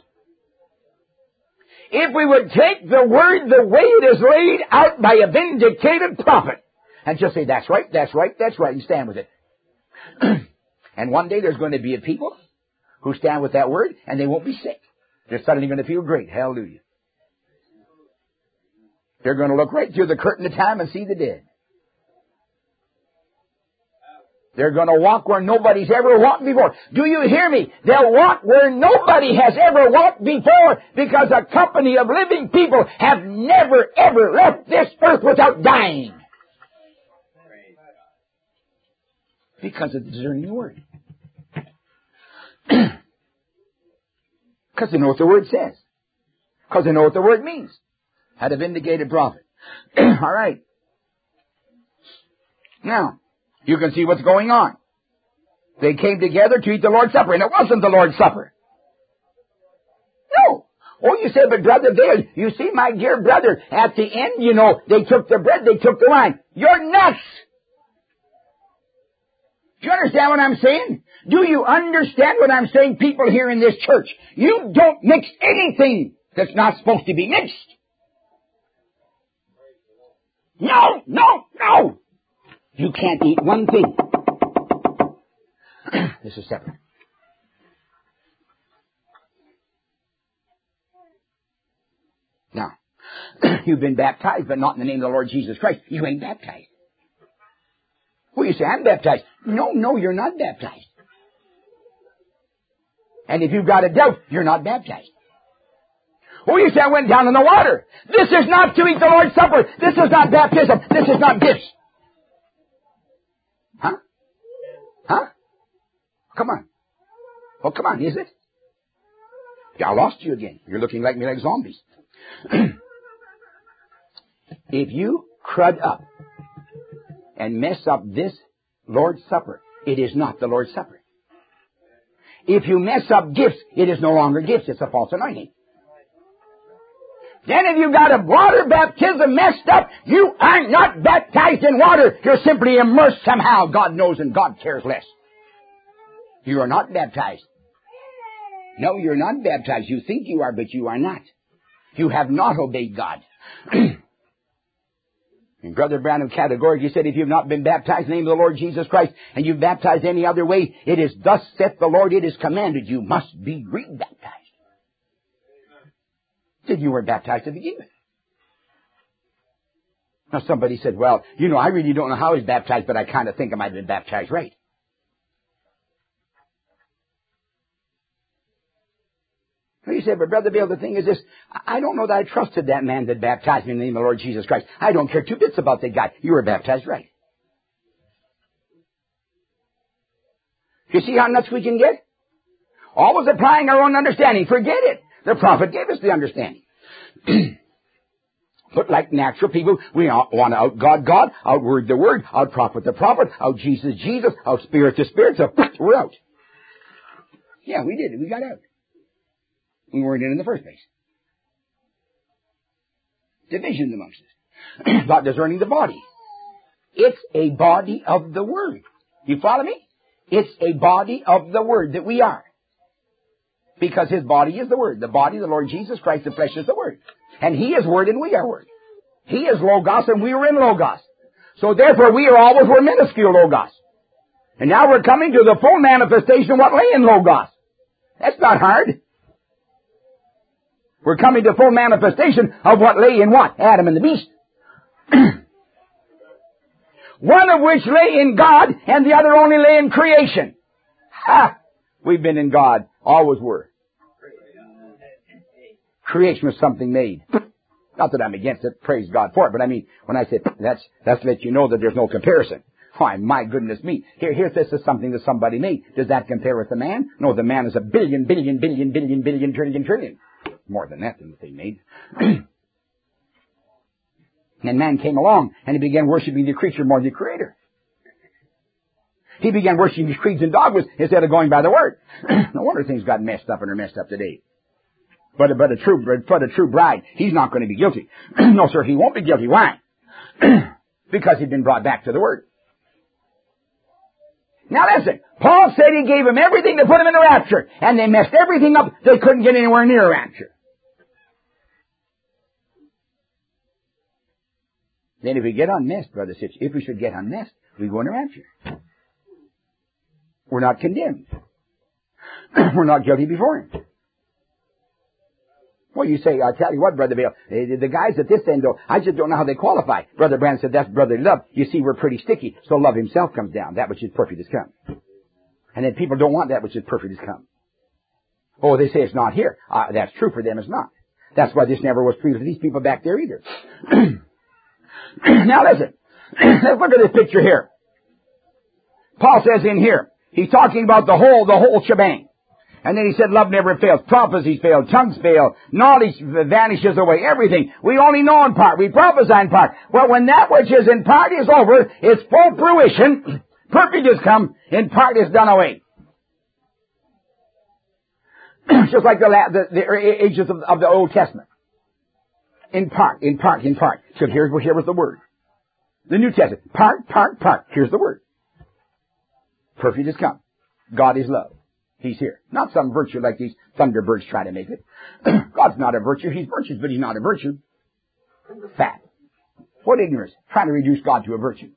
If we would take the word the way it is laid out by a vindicated prophet, and just say, that's right, that's right, that's right, and stand with it. And one day there's going to be a people who stand with that word, and they won't be sick. They're suddenly going to feel great. Hallelujah. They're going to look right through the curtain of time and see the dead. They're going to walk where nobody's ever walked before. Do you hear me? They'll walk where nobody has ever walked before because a company of living people have never, ever left this earth without dying. Because of the discerning word. Because they know what the word says. Because they know what the word means. Had a vindicated prophet. All right. Now, you can see what's going on. They came together to eat the Lord's Supper, and it wasn't the Lord's Supper. No. Oh, you say, but Brother Dale, you see, my dear brother, at the end, you know, they took the bread, they took the wine. You're nuts! Do you understand what I'm saying? Do you understand what I'm saying, people here in this church? You don't mix anything that's not supposed to be mixed. No, no, no! You can't eat one thing. This is separate. Now, you've been baptized, but not in the name of the Lord Jesus Christ. You ain't baptized. Well, you say, I'm baptized. No, you're not baptized. And if you've got a doubt, you're not baptized. Oh, you say, I went down in the water. This is not to eat the Lord's Supper. This is not baptism. This is not gifts. Huh? Huh? Come on. Oh, come on, is it? Yeah, I lost you again. You're looking like me like zombies. If you crud up and mess up this Lord's Supper, it is not the Lord's Supper. If you mess up gifts, it is no longer gifts. It's a false anointing. Then if you got a water baptism messed up, you are not baptized in water. You're simply immersed somehow. God knows and God cares less. You are not baptized. No, you're not baptized. You think you are, but you are not. You have not obeyed God. And Brother Branham categorically said, if you've not been baptized in the name of the Lord Jesus Christ, and you've baptized any other way, it is thus saith the Lord, it is commanded, you must be re-baptized. Said you weren't baptized to begin with. Now somebody said, well, you know, I really don't know how he's baptized, but I kind of think I might have been baptized right. Well, you said, but Brother Bill, the thing is this, I don't know that I trusted that man that baptized me in the name of the Lord Jesus Christ. I don't care two bits about that guy. You were baptized right. You see how nuts we can get? Always applying our own understanding. Forget it. The prophet gave us the understanding. But like natural people, we want to out-God God, out-word the word, out-prophet the prophet, out-Jesus Jesus, out-spirit the spirit, so we're out. Yeah, we did it. We got out. We weren't in the first place. Division amongst us. Not discerning the body. It's a body of the word. You follow me? It's a body of the word that we are. Because his body is the word. The body of the Lord Jesus Christ, the flesh is the word. And he is word and we are word. He is Logos and we are in Logos. So therefore we are always were minuscule Logos. And now we're coming to the full manifestation of what lay in Logos. That's not hard. We're coming to full manifestation of what lay in what? Adam and the beast. One of which lay in God and the other only lay in creation. Ha! We've been in God. Always were. Creation was something made. Not that I'm against it. Praise God for it. But I mean, when I say that's to let you know that there's no comparison. Why, my goodness me. Here's this is something that somebody made. Does that compare with the man? No, the man is a billion, trillion. More than that than what they made. And man came along and he began worshiping the creature more than the creator. He began worshiping these creeds and dogmas instead of going by the word. No wonder things got messed up and are messed up today. But a true bride, he's not going to be guilty. No, sir, he won't be guilty. Why? Because he'd been brought back to the word. Now listen, Paul said he gave them everything to put them in the rapture, and they messed everything up. They couldn't get anywhere near a rapture. Then if we get unmessed, Brother Sitch, if we should get unmessed, we go in a rapture. We're not condemned. We're not guilty before him. Well, you say, I tell you what, Brother Bill, the guys at this end, though, I just don't know how they qualify. Brother Brand said, that's brotherly love. You see, we're pretty sticky, so love himself comes down. That which is perfect has come. And then people don't want that which is perfect has come. Oh, they say it's not here. That's true for them, it's not. That's why this never was true for these people back there either. Now listen, let's look at this picture here. Paul says in here, he's talking about the whole shebang. And then he said, love never fails. Prophecies fail. Tongues fail. Knowledge vanishes away. Everything. We only know in part. We prophesy in part. Well, when that which is in part is over, its full fruition, perfect has come, in part is done away. Just like the ages of the Old Testament. In part. So here was the word. The New Testament. Part. Here's the word. Perfect has come. God is love. He's here. Not some virtue like these thunderbirds try to make it. God's not a virtue. He's virtuous, but he's not a virtue. Fat. What ignorance. Trying to reduce God to a virtue.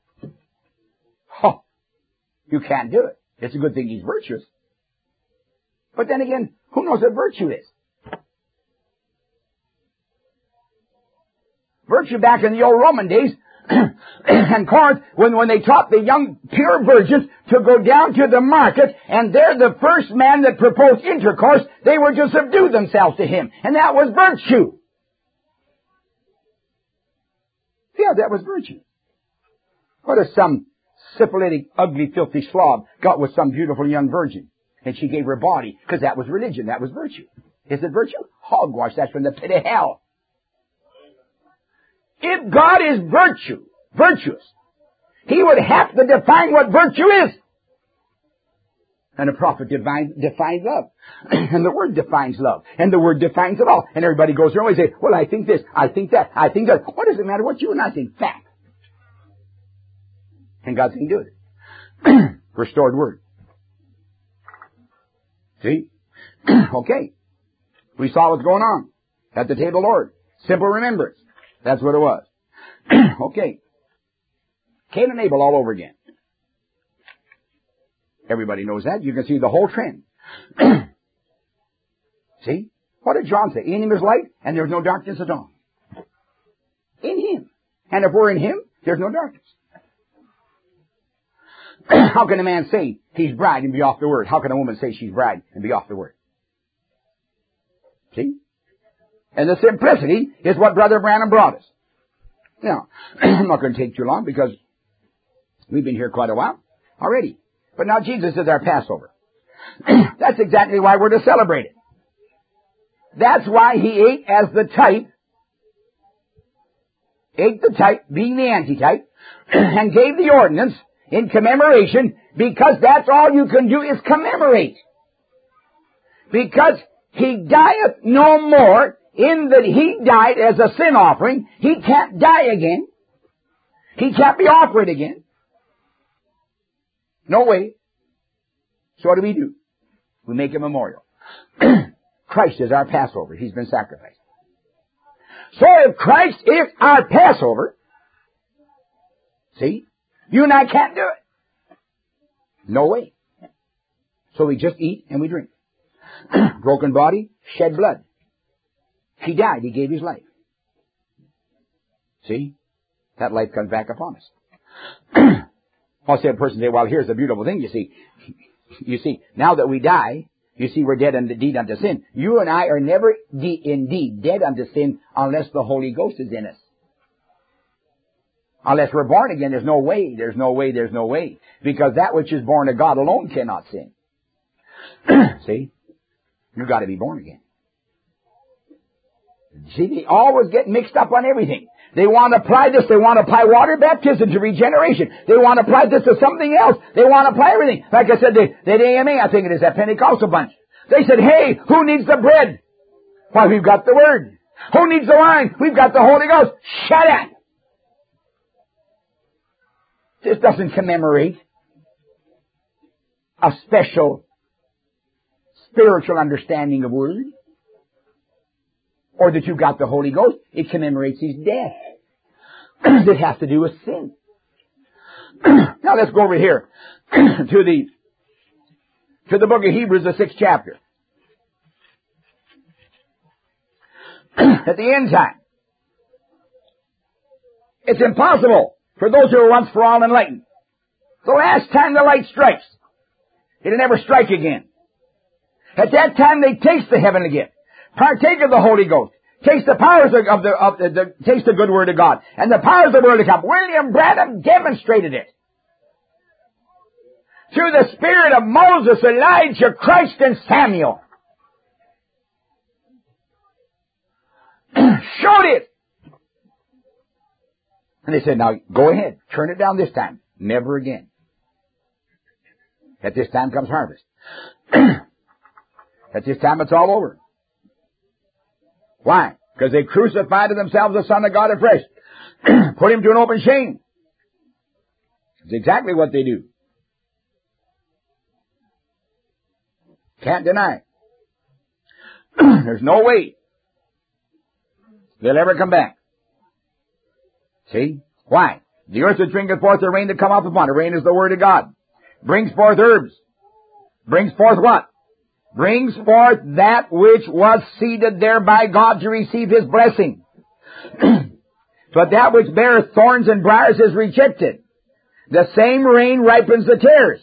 Oh, you can't do it. It's a good thing he's virtuous. But then again, who knows what virtue is? Virtue back in the old Roman days, and Corinth, when they taught the young pure virgins to go down to the market, and there the first man that proposed intercourse, they were to subdue themselves to him. And that was virtue. Yeah, that was virtue. What if some syphilitic, ugly, filthy slob got with some beautiful young virgin, and she gave her body, because that was religion, that was virtue. Is it virtue? Hogwash, that's from the pit of hell. If God is virtuous, he would have to define what virtue is. And a prophet defines love. And the word defines love. And the word defines it all. And everybody goes around and says, well, I think this, I think that, I think that. What does it matter what you and I think? Fact. And God can do it. Restored word. See? Okay. We saw what's going on at the table of the Lord. Simple remembrance. That's what it was. Okay. Cain and Abel all over again. Everybody knows that. You can see the whole trend. See? What did John say? In him is light, and there's no darkness at all. In him. And if we're in him, there's no darkness. How can a man say he's bride and be off the word? How can a woman say she's bride and be off the word? See? And the simplicity is what Brother Branham brought us. Now, I'm not going to take too long because we've been here quite a while already. But now Jesus is our Passover. That's exactly why we're to celebrate it. That's why he ate as the type, being the antitype, and gave the ordinance in commemoration, because that's all you can do is commemorate. Because he dieth no more, in that he died as a sin offering. He can't die again. He can't be offered again. No way. So what do? We make a memorial. Christ is our Passover. He's been sacrificed. So if Christ is our Passover, see, you and I can't do it. No way. So we just eat and we drink. Broken body, shed blood. He died. He gave his life. See? That life comes back upon us. I'll say a person say, well, here's the beautiful thing, you see. You see, now that we die, you see, we're dead indeed unto sin. You and I are never indeed dead unto sin unless the Holy Ghost is in us. Unless we're born again, there's no way, there's no way, there's no way. Because that which is born of God alone cannot sin. See? You've got to be born again. See, they always get mixed up on everything. They want to apply this, they want to apply water baptism to regeneration. They want to apply this to something else. They want to apply everything. Like I said, that AMA, I think it is, that Pentecostal bunch. They said, hey, who needs the bread? Why, we've got the Word. Who needs the wine? We've got the Holy Ghost. Shut up! This doesn't commemorate a special spiritual understanding of Word. Or that you got the Holy Ghost. It commemorates His death. It has to do with sin. Now let's go over here to the book of Hebrews, the 6th chapter. At the end time, it's impossible for those who are once for all enlightened. The last time the light strikes, it'll never strike again. At that time they taste the heavenly gift. Partake of the Holy Ghost. Taste the powers taste the good word of God. And the powers of the world to come. William Branham demonstrated it. Through the spirit of Moses, Elijah, Christ, and Samuel. Showed it. And they said, now go ahead. Turn it down this time. Never again. At this time comes harvest. At this time it's all over. Why? Because they crucified to themselves the Son of God afresh. Put Him to an open shame. It's exactly what they do. Can't deny. There's no way they'll ever come back. See? Why? The earth that drinketh forth the rain that come up upon it. Rain is the Word of God. Brings forth herbs. Brings forth what? Brings forth that which was seeded there by God to receive His blessing. But that which beareth thorns and briars is rejected. The same rain ripens the tares.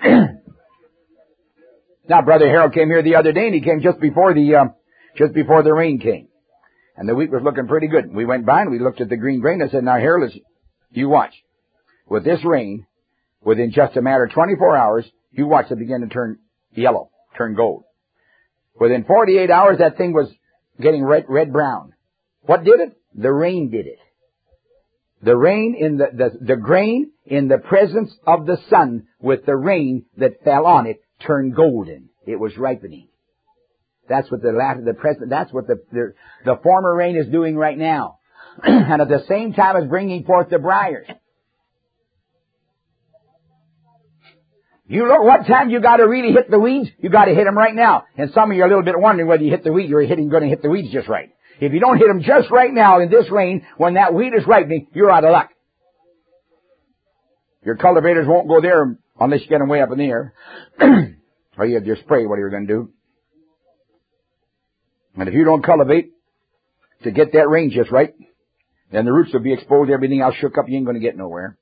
Now, Brother Harold came here the other day, and he came just before the rain came. And the wheat was looking pretty good. We went by and we looked at the green grain. I said, now, Harold, you watch. With this rain, within just a matter of 24 hours, you watch it begin to turn yellow. Turn gold. Within 48 hours, that thing was getting red-brown. What did it? The rain did it. The rain in the grain in the presence of the sun with the rain that fell on it turned golden. It was ripening. That's what that's what the former rain is doing right now. And at the same time it's bringing forth the briars. You look, what time you got to really hit the weeds? You got to hit them right now. And some of you are a little bit wondering whether you hit the weed, you're going to hit the weeds just right. If you don't hit them just right now in this rain, when that wheat is ripening, you're out of luck. Your cultivators won't go there unless you get them way up in the air. Or you have your spray, what are you going to do? And if you don't cultivate to get that rain just right, then the roots will be exposed, everything else shook up, you ain't going to get nowhere.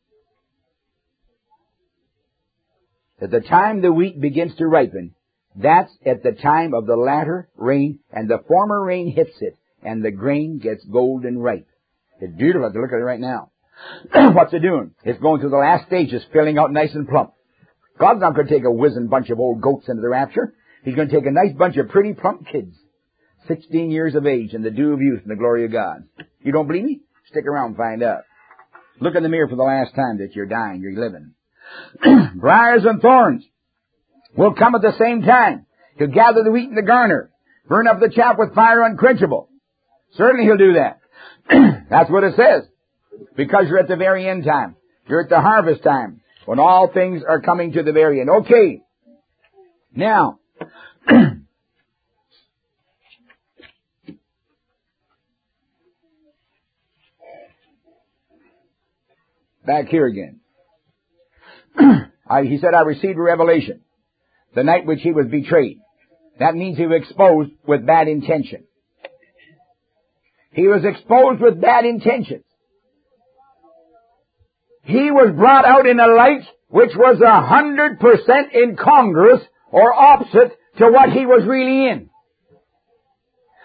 At the time the wheat begins to ripen, that's at the time of the latter rain, and the former rain hits it, and the grain gets golden ripe. It's beautiful. Look at it right now. What's it doing? It's going through the last stages, filling out nice and plump. God's not going to take a whizzing bunch of old goats into the rapture. He's going to take a nice bunch of pretty plump kids, 16 years of age, in the dew of youth and the glory of God. You don't believe me? Stick around and find out. Look in the mirror for the last time that you're dying, you're living. Briars and thorns will come at the same time. He'll gather the wheat and the garner, burn up the chaff with fire unquenchable. Certainly He'll do that. That's what it says. Because you're at the very end time. You're at the harvest time, when all things are coming to the very end. Okay. Now, back here again. He said, I received a revelation the night which He was betrayed. That means He was exposed with bad intention. He was exposed with bad intentions. He was brought out in a light which was 100% incongruous or opposite to what he was really in.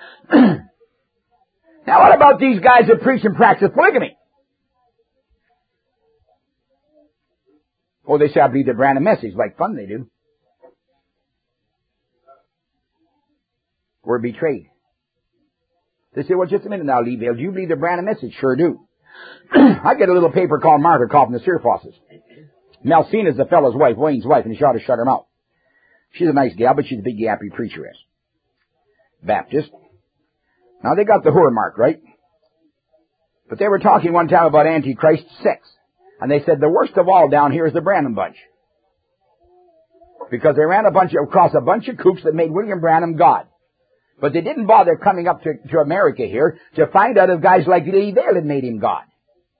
Now what about these guys that preach and practice polygamy? Oh, they say, I believe the Branham message. Like fun they do. We're betrayed. They say, well, just a minute now, Lee Vale. Do you believe the Branham message? Sure do. I get a little paper called Martyr called from the Sear Fosses. Melcina's the fellow's wife, Wayne's wife, and he ought to shut her mouth. She's a nice gal, but she's a big yappy preacheress. Baptist. Now, they got the whore mark, right? But they were talking one time about Antichrist sex. And they said the worst of all down here is the Branham bunch. Because they ran across a bunch of kooks that made William Branham God. But they didn't bother coming up to America here to find out if guys like Lee Vale had made him God.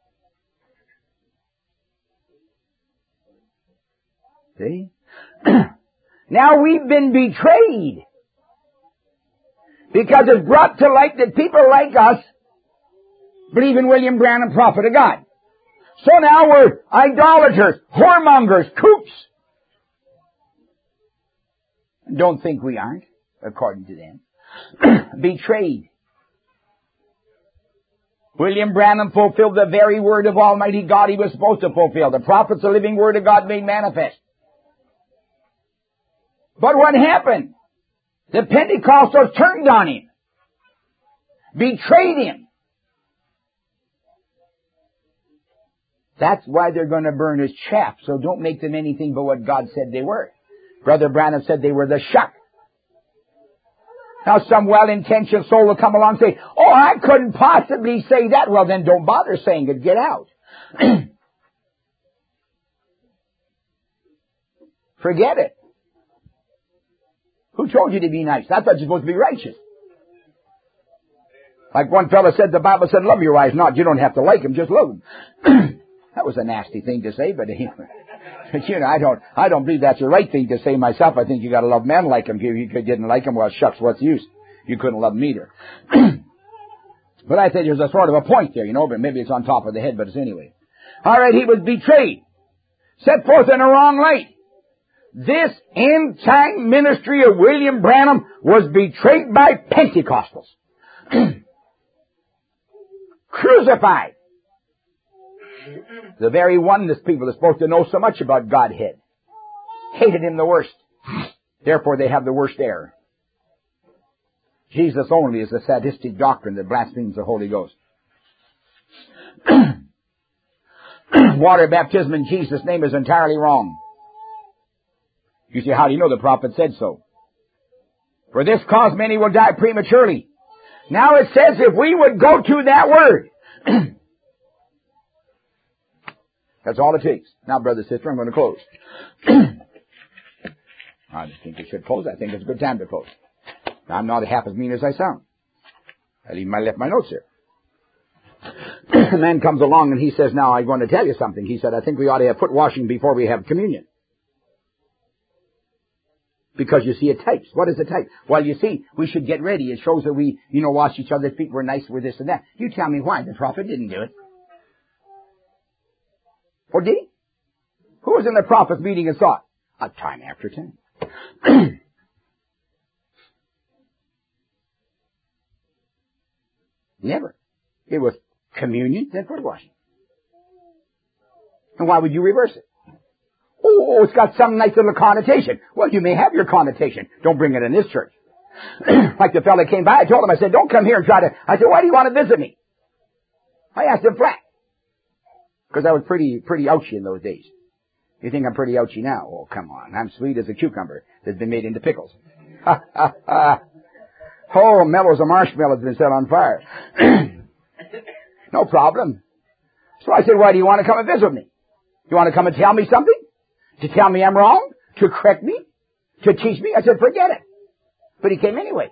See? Now we've been betrayed. Because it's brought to light that people like us believe in William Branham, prophet of God. So now we're idolaters, whoremongers, kooks. Don't think we aren't, according to them. Betrayed. William Branham fulfilled the very word of Almighty God he was supposed to fulfill. The prophet's the living word of God made manifest. But what happened? The Pentecostals turned on him. Betrayed him. That's why they're going to burn his chaff, so don't make them anything but what God said they were. Brother Branham said they were the shuck. Now some well-intentioned soul will come along and say, oh, I couldn't possibly say that. Well, then don't bother saying it. Get out. Forget it. Who told you to be nice? I thought you were supposed to be righteous. Like one fellow said, the Bible said, love your wives not. You don't have to like them, just love them. That was a nasty thing to say, but you know, I don't believe that's the right thing to say myself. I think you got to love men like them. If you didn't like them, well, shucks, what's the use? You couldn't love them either. But I think there's a sort of a point there, you know, but maybe it's on top of the head, but it's anyway. All right, he was betrayed, set forth in a wrong light. This end-time ministry of William Branham was betrayed by Pentecostals. Crucified. The very oneness people are supposed to know so much about Godhead hated him the worst. Therefore, they have the worst error. Jesus only is a sadistic doctrine that blasphemes the Holy Ghost. Water baptism in Jesus' name is entirely wrong. You see, how do you know? The prophet said so. For this cause many will die prematurely. Now it says if we would go to that word. That's all it takes. Now, brother, sister, I'm going to close. I just think we should close. I think it's a good time to close. I'm not half as mean as I sound. I left my notes here. A man comes along and he says, now I'm going to tell you something. He said, I think we ought to have foot washing before we have communion. Because you see, it types. What is it type? Well, you see, we should get ready. It shows that we, wash each other's feet. We're nice with this and that. You tell me why. The prophet didn't do it. Or did he? Who was in the prophet's meeting and saw it? A time after time. Never. It was communion, then foot washing. And why would you reverse it? Oh, it's got some nice little connotation. Well, you may have your connotation. Don't bring it in this church. Like the fella came by, I told him, I said, don't come here and try to... I said, why do you want to visit me? I asked him flat. Because I was pretty ouchy in those days. You think I'm pretty ouchy now? Oh, come on. I'm sweet as a cucumber that's been made into pickles. Ha, ha, ha. Oh, mellow as a marshmallow has been set on fire. No problem. So I said, why do you want to come and visit me? You want to come and tell me something? To tell me I'm wrong? To correct me? To teach me? I said, forget it. But he came anyway.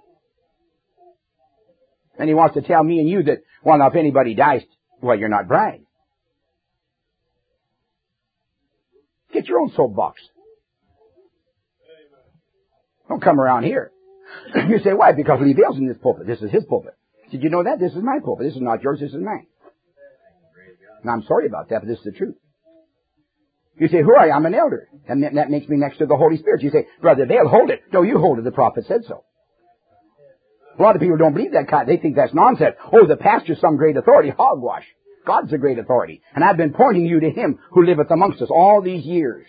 And he wants to tell me and you that, well, now if anybody dies, well, you're not bride. Get your own soapbox. Don't come around here. You say, why? Because Lee Vale's in this pulpit. This is his pulpit. Did you know that? This is my pulpit. This is not yours. This is mine. Now, I'm sorry about that, but this is the truth. You say, who are you? I'm an elder. And that makes me next to the Holy Spirit. You say, Brother Vale, hold it. No, you hold it. The prophet said so. A lot of people don't believe that kind. They think that's nonsense. Oh, the pastor's some great authority. Hogwash. God's the great authority. And I've been pointing you to Him who liveth amongst us all these years.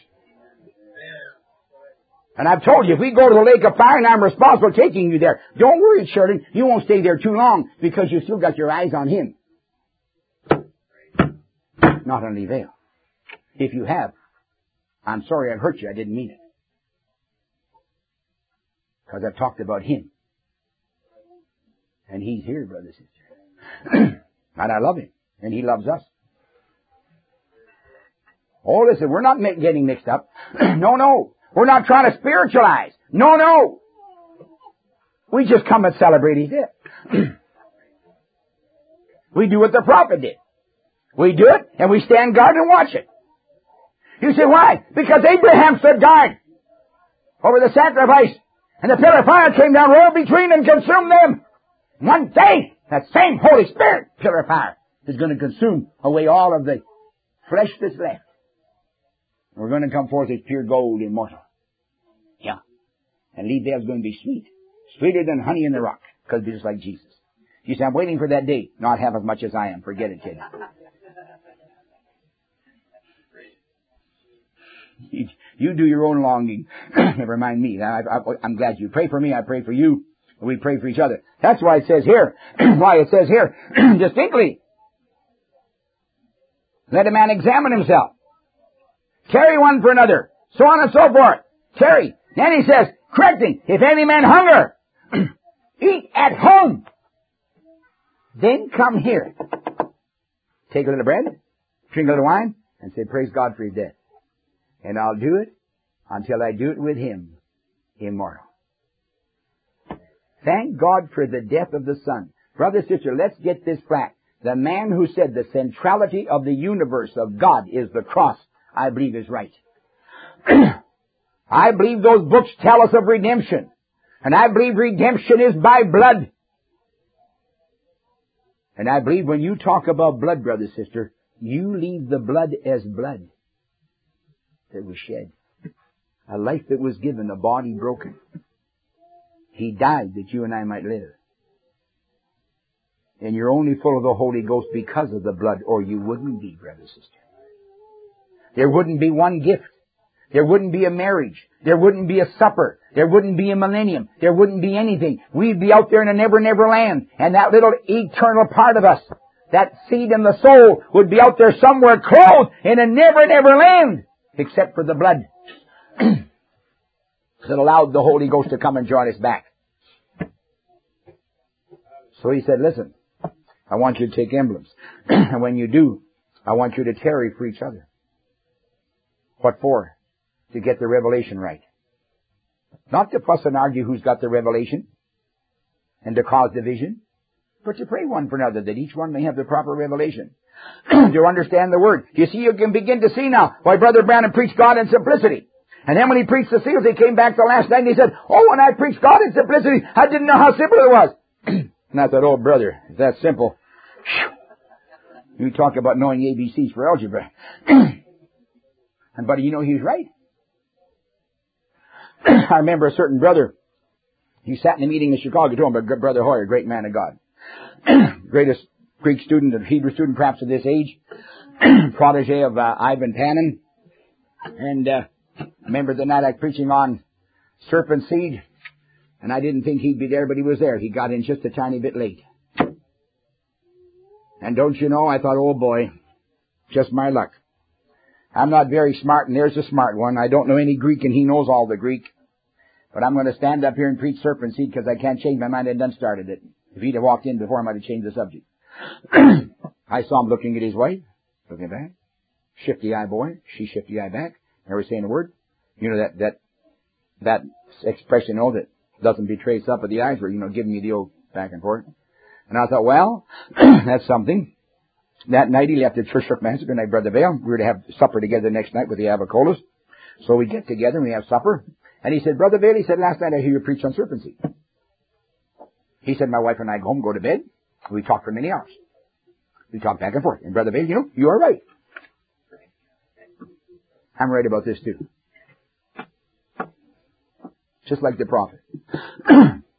And I've told you, if we go to the lake of fire and I'm responsible for taking you there, don't worry, children, you won't stay there too long because you've still got your eyes on Him. Not on the veil. If you have, I'm sorry I hurt you. I didn't mean it. Because I've talked about Him. And He's here, brother and sister. And I love Him. And He loves us. Oh, listen, we're not getting mixed up. No. We're not trying to spiritualize. No. We just come and celebrate His death. We do what the prophet did. We do it, and we stand guard and watch it. You say, why? Because Abraham stood guard over the sacrifice, and the pillar of fire came down, rolled between and consumed them. One day, that same Holy Spirit, pillar of fire, is going to consume away all of the flesh that's left. We're going to come forth as pure gold, immortal. Yeah. And Lee Dale's going to be sweet. Sweeter than honey in the rock. Because it's just like Jesus. You say, I'm waiting for that day. Not half as much as I am. Forget it, kid. You do your own longing. Never mind me. I'm glad you pray for me. I pray for you. We pray for each other. That's why it says here, distinctly, let a man examine himself. Carry one for another. So on and so forth. Carry. Then he says, correcting, if any man hunger, eat at home. Then come here. Take a little bread, drink a little wine, and say, praise God for His death. And I'll do it until I do it with Him, immortal. Thank God for the death of the Son. Brother, sister, let's get this flat. The man who said the centrality of the universe of God is the cross, I believe is right. I believe those books tell us of redemption. And I believe redemption is by blood. And I believe when you talk about blood, brother, sister, you leave the blood as blood that was shed. A life that was given, a body broken. He died that you and I might live. And you're only full of the Holy Ghost because of the blood, or you wouldn't be, brother, sister. There wouldn't be one gift. There wouldn't be a marriage. There wouldn't be a supper. There wouldn't be a millennium. There wouldn't be anything. We'd be out there in a never, never land. And that little eternal part of us, that seed in the soul, would be out there somewhere clothed in a never, never land, except for the blood that allowed the Holy Ghost to come and join us back. So He said, listen, I want you to take emblems. And when you do, I want you to tarry for each other. What for? To get the revelation right. Not to fuss and argue who's got the revelation and to cause division, but to pray one for another that each one may have the proper revelation. To understand the Word. You see, you can begin to see now why Brother Branham preached God in simplicity. And then when he preached the seals, he came back the last night and he said, oh, when I preached God in simplicity, I didn't know how simple it was. And I thought, oh, brother, if that's simple, you talk about knowing ABCs for algebra. And buddy, you know he was right. I remember a certain brother, he sat in a meeting in Chicago, told him about Brother Hoyer, great man of God. Greatest Greek student and Hebrew student perhaps of this age. Protege of Ivan Panin. And I remember the night I was preaching on serpent seed. And I didn't think he'd be there, but he was there. He got in just a tiny bit late. And don't you know, I thought, oh boy, just my luck. I'm not very smart, and there's a smart one. I don't know any Greek, and he knows all the Greek. But I'm going to stand up here and preach serpent seed because I can't change my mind. I done started it. If he'd have walked in before, I might have changed the subject. I saw him looking at his wife, looking back. Shifty eye boy. She shifty eye back. Never saying a word. You know that expression, that doesn't betray up of the eyes, where, giving me the old back and forth. And I thought, well, that's something. That night he left the church, shook my hands. Good night, Brother Vail. We were to have supper together the next night with the Avocolas. So we get together and we have supper. And he said, Brother Vail, he said, last night I hear you preach on serpent seed. He said, my wife and I go home, go to bed. We talk for many hours. We talk back and forth. And Brother Vail, you are right. I'm right about this too. Just like the prophet.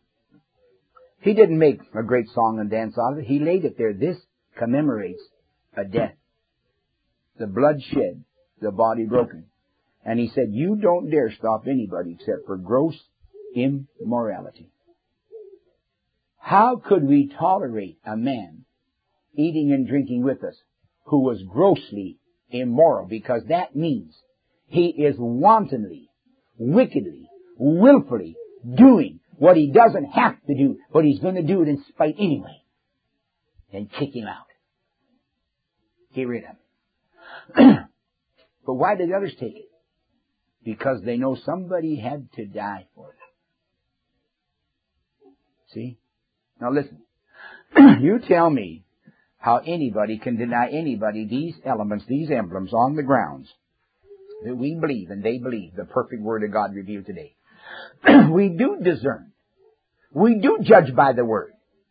He didn't make a great song and dance out of it. He laid it there. This commemorates a death, the blood shed, the body broken. And he said, you don't dare stop anybody except for gross immorality. How could we tolerate a man eating and drinking with us who was grossly immoral? Because that means he is wantonly, wickedly, willfully doing what he doesn't have to do, but he's going to do it in spite anyway. And kick him out. Get rid of him. But why did others take it? Because they know somebody had to die for them. See? Now listen. You tell me how anybody can deny anybody these elements, these emblems on the grounds that we believe and they believe the perfect Word of God revealed today. We do discern. We do judge by the Word.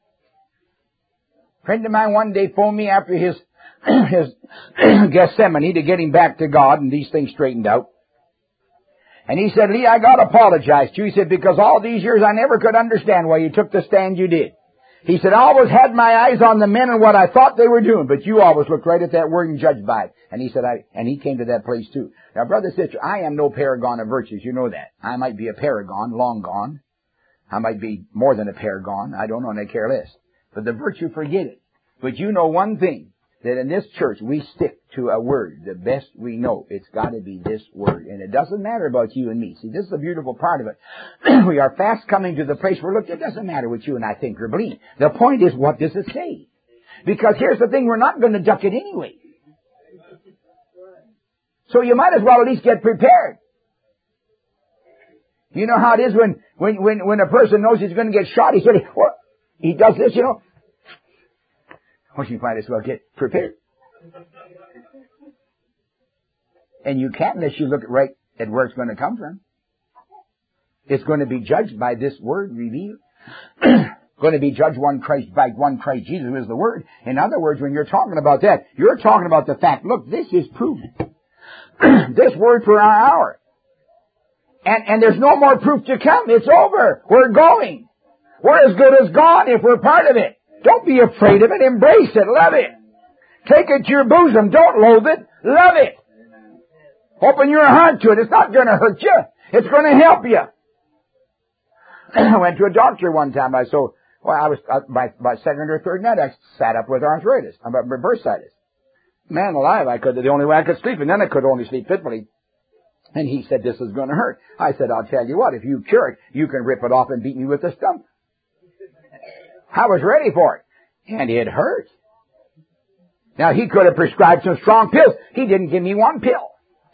A friend of mine one day phoned me after his Gethsemane to get him back to God and these things straightened out. And he said, Lee, I got to apologize to you. He said, because all these years I never could understand why you took the stand you did. He said, I always had my eyes on the men and what I thought they were doing, but you always looked right at that Word and judged by it. And he said, and he came to that place too. Now, brother, sister, I am no paragon of virtues. You know that. I might be a paragon, long gone. I might be more than a paragon. I don't know, and I care less. But the virtue, forget it. But you know one thing, that in this church we stick to a word the best we know. It's got to be this word. And it doesn't matter about you and me. See, this is the beautiful part of it. We are fast coming to the place where, look, it doesn't matter what you and I think or believe. The point is, what does it say? Because here's the thing, we're not going to duck it anyway. So you might as well at least get prepared. You know how it is when a person knows he's going to get shot, he does this, you know. Well, you might as well get prepared. And you can't unless you look right at where it's going to come from. It's going to be judged by this Word revealed. Going to be judged by one Christ Jesus, who is the Word. In other words, when you're talking about that, you're talking about the fact, look, this is proven. This Word for our hour. And there's no more proof to come. It's over. We're going. We're as good as gone if we're part of it. Don't be afraid of it. Embrace it. Love it. Take it to your bosom. Don't loathe it. Love it. Open your heart to it. It's not going to hurt you. It's going to help you. I went to a doctor one time. I was by second or third night, I sat up with arthritis, bursitis. Man alive, the only way I could sleep, and then I could only sleep fitfully. And he said, this is going to hurt. I said, I'll tell you what, if you cure it, you can rip it off and beat me with a stump. I was ready for it. And it hurt. Now, he could have prescribed some strong pills. He didn't give me one pill.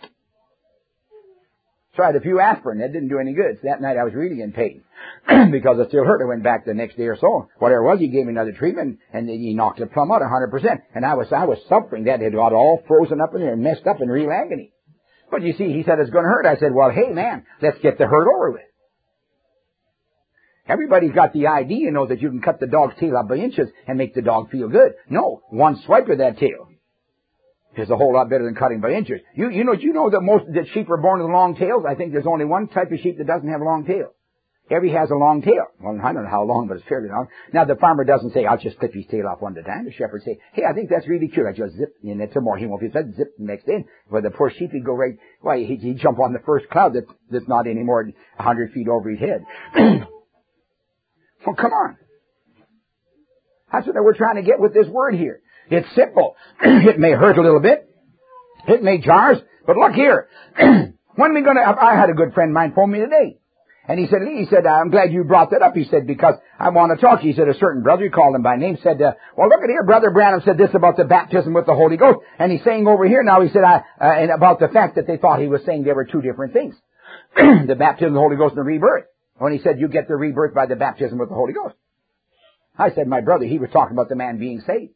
Tried a few aspirin. That didn't do any good. So that night I was really in pain. Because it still hurt. I went back the next day or so. Whatever it was, he gave me another treatment, and he knocked it plumb out 100%. And I was suffering. That had got all frozen up in there and messed up in real agony. But you see, he said it's going to hurt. I said, well, hey, man, let's get the hurt over with. Everybody's got the idea, you know, that you can cut the dog's tail up by inches and make the dog feel good. No, one swipe of that tail is a whole lot better than cutting by inches. You know that sheep are born with long tails? I think there's only one type of sheep that doesn't have a long tail. Every has a long tail. Well, I don't know how long, but it's fairly long. Now, the farmer doesn't say, I'll just clip his tail off one at a time. The shepherd say, hey, I think that's really cute. I just zip, and it's more. He won't be said, zip the next day. Where the poor sheep, he'd go right, he'd jump on the first cloud that's not any more than 100 feet over his head. Well, come on. That's what we're trying to get with this word here. It's simple. It may hurt a little bit. It may jar us. But look here. When we I had a good friend of mine phone me today. And he said, I'm glad you brought that up. He said, because I want to talk. He said, a certain brother, he called him by name, said, well, look at here, Brother Branham said this about the baptism with the Holy Ghost. And he's saying over here now, he said, and about the fact that they thought he was saying there were two different things. The baptism of the Holy Ghost and the rebirth. When he said, you get the rebirth by the baptism with the Holy Ghost. I said, my brother, he was talking about the man being saved.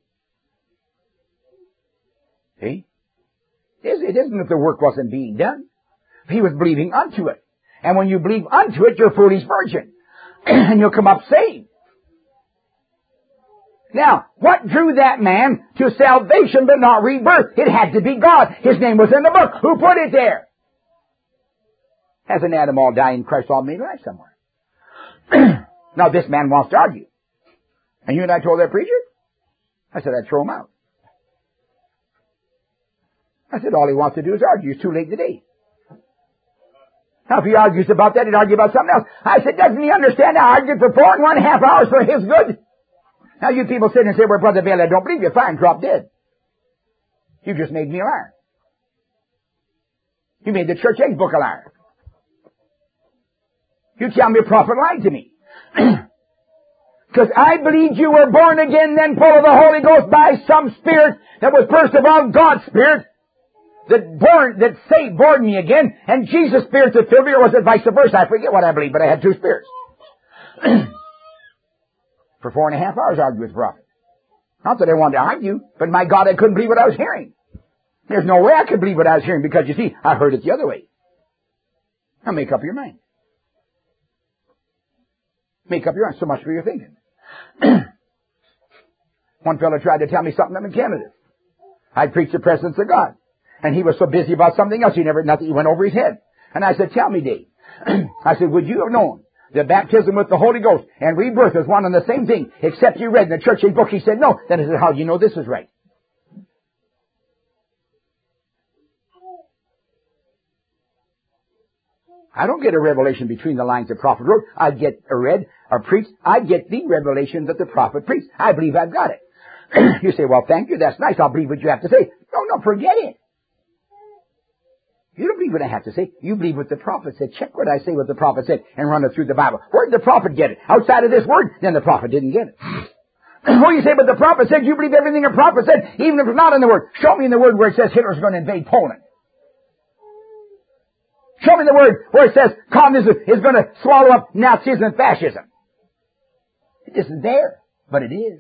See? It isn't that the work wasn't being done. He was believing unto it. And when you believe unto it, you're a foolish virgin. And you'll come up saved. Now, what drew that man to salvation but not rebirth? It had to be God. His name was in the book. Who put it there? Hasn't Adam all died in Christ all made life somewhere? Now this man wants to argue. And you and I told that preacher? I said I'd throw him out. I said, all he wants to do is argue. It's too late in the day. Now, if he argues about that, he'd argue about something else. I said, doesn't he understand I argued for 4.5 hours for his good? Now, you people sit and say, well, Brother Vail, I don't believe you. Fine, drop dead. You just made me a liar. You made the church age book a liar. You tell me a prophet lied to me. Because I believed you were born again, then full of the Holy Ghost by some spirit that was first of all God's spirit that born me again, and Jesus' spirit that filled me, or was it vice versa? I forget what I believe, but I had two spirits. For 4.5 hours I argued with the prophet. Not that I wanted to argue, but my God, I couldn't believe what I was hearing. There's no way I could believe what I was hearing, because you see, I heard it the other way. Now make up your mind. Make up your mind. So much for your thinking. One fellow tried to tell me something in Canada. I preached the presence of God. And he was so busy about something else, he went over his head. And I said, tell me, Dave. I said, would you have known that baptism with the Holy Ghost and rebirth is one and the same thing, except you read in the church age book? He said, no. Then I said, how do you know this is right? I don't get a revelation between the lines the prophet wrote. I get read or preached. I get the revelation that the prophet preached. I believe I've got it. You say, well, thank you. That's nice. I'll believe what you have to say. No, forget it. You don't believe what I have to say. You believe what the prophet said. Check what I say, what the prophet said, and run it through the Bible. Where did the prophet get it? Outside of this word? Then the prophet didn't get it. Oh, you say, but the prophet said, you believe everything the prophet said, even if it's not in the word. Show me in the word where it says Hitler's going to invade Poland. Show me the word where it says communism is going to swallow up Nazism and fascism. It isn't there, but it is.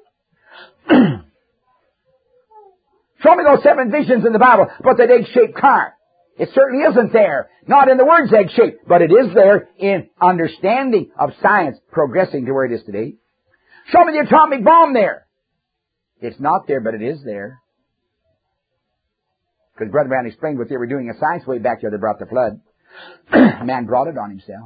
Show me those 7 visions in the Bible, but that egg-shaped car. It certainly isn't there. Not in the words egg-shaped, but it is there in understanding of science progressing to where it is today. Show me the atomic bomb there. It's not there, but it is there. Because Brother Brown explained what they were doing in science way back there that brought the flood. A man brought it on himself.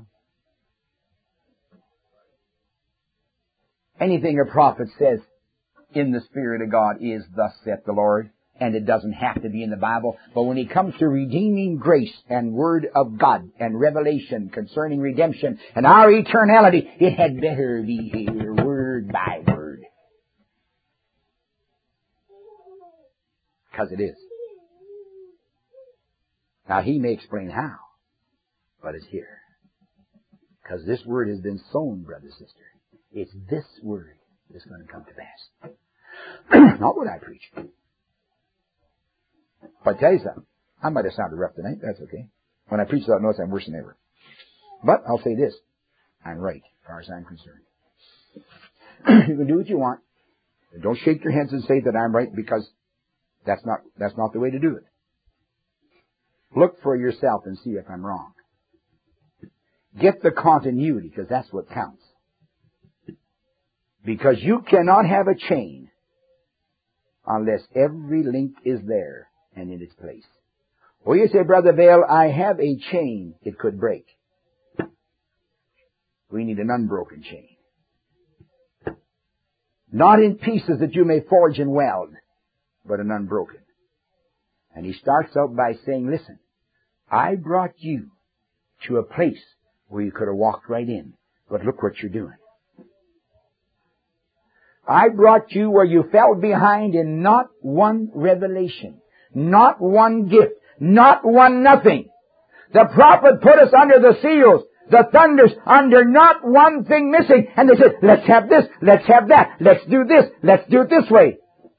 Anything a prophet says in the Spirit of God is thus saith the Lord. And it doesn't have to be in the Bible. But when it comes to redeeming grace and Word of God and revelation concerning redemption and our eternality, it had better be here word by word. Because it is. Now, he may explain how, but it's here. Because this word has been sown, brother, sister. It's this word that's going to come to pass. Not what I preach. But I tell you something, I might have sounded rough tonight. That's okay. When I preach without notice, I'm worse than ever. But I'll say this. I'm right, as far as I'm concerned. You can do what you want. Don't shake your heads and say that I'm right, because that's not the way to do it. Look for yourself and see if I'm wrong. Get the continuity, because that's what counts. Because you cannot have a chain unless every link is there and in its place. Or you say, Brother Vail, I have a chain. It could break. We need an unbroken chain. Not in pieces that you may forge and weld, but an unbroken. And he starts out by saying, listen, I brought you to a place where you could have walked right in, but look what you're doing. I brought you where you fell behind in not one revelation, not one gift, not one nothing. The prophet put us under the seals, the thunders, under not one thing missing. And they said, let's have this, let's have that, let's do this, let's do it this way.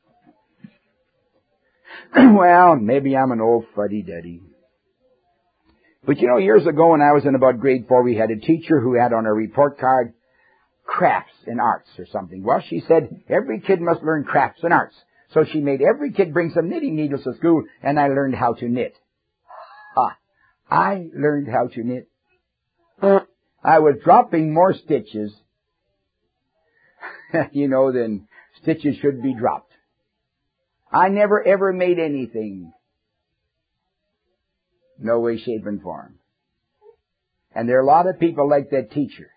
Well, maybe I'm an old fuddy-duddy. But you know, years ago when I was in about grade 4, we had a teacher who had on her report card, crafts and arts or something. Well, she said every kid must learn crafts and arts. So she made every kid bring some knitting needles to school, and I learned how to knit. I learned how to knit. I was dropping more stitches, than stitches should be dropped. I never ever made anything. No way, shape, and form. And there are a lot of people like that teacher.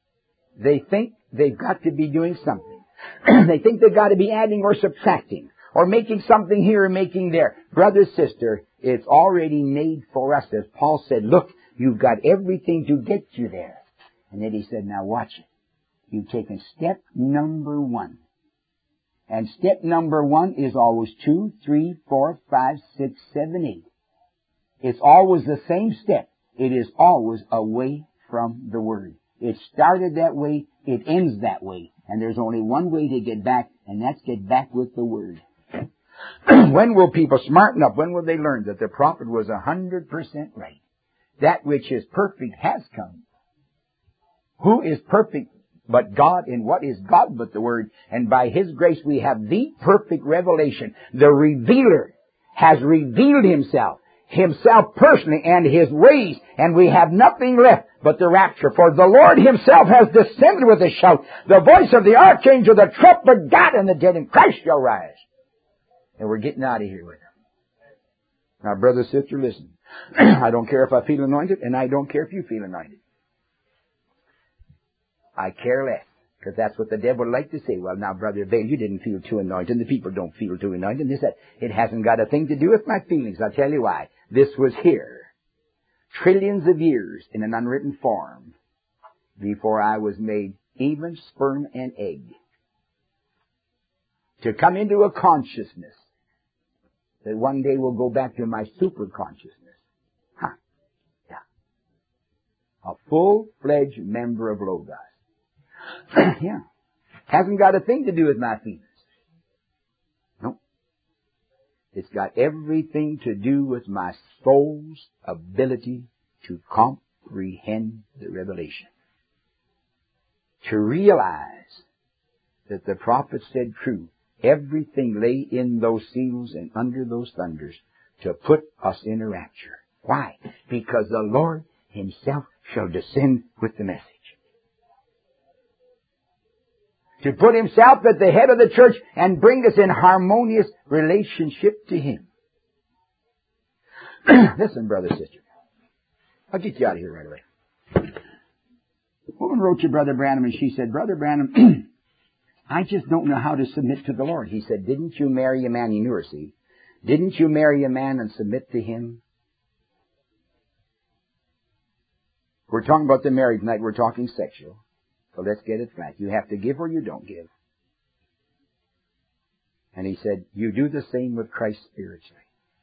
They think they've got to be doing something. They think they've got to be adding or subtracting. or making something here or making there. Brother, sister, it's already made for us. As Paul said, look, you've got everything to get you there. And then he said, now watch it. You've taken step number 1. And step number 1 is always 2, 3, 4, 5, 6, 7, 8. It's always the same step. It is always away from the Word. It started that way, it ends that way. And there's only one way to get back, and that's get back with the Word. When will people smarten up? When will they learn that the prophet was 100% right? That which is perfect has come. Who is perfect but God? And what is God but the Word? And by His grace we have the perfect revelation. The revealer has revealed Himself personally and His ways, and we have nothing left but the rapture. For the Lord Himself has descended with a shout, the voice of the archangel, the trump of God, and the dead in Christ shall rise. And we're getting out of here with Him. Now, brother, sister, listen. I don't care if I feel anointed, and I don't care if you feel anointed. I care less, because that's what the devil would like to say. Well, now, Brother Vail, you didn't feel too anointed, and the people don't feel too anointed. This, that. It hasn't got a thing to do with my feelings. I'll tell you why. This was here, trillions of years in an unwritten form, before I was made even sperm and egg. To come into a consciousness that one day will go back to my super consciousness. Yeah. A full-fledged member of Logos. Yeah. Hasn't got a thing to do with my feelings. No. It's got everything to do with my soul's ability to comprehend the revelation. To realize that the prophet said true. Everything lay in those seals and under those thunders to put us in a rapture. Why? Because the Lord Himself shall descend with the message. To put Himself at the head of the church and bring us in harmonious relationship to Him. Listen, brother, sister. I'll get you out of here right away. A woman wrote to Brother Branham and she said, Brother Branham, I just don't know how to submit to the Lord. He said, didn't you marry a man? You knew her, see. Didn't you marry a man and submit to him? We're talking about the married tonight. We're talking sexual. So let's get it flat. You have to give or you don't give. And he said, you do the same with Christ spiritually.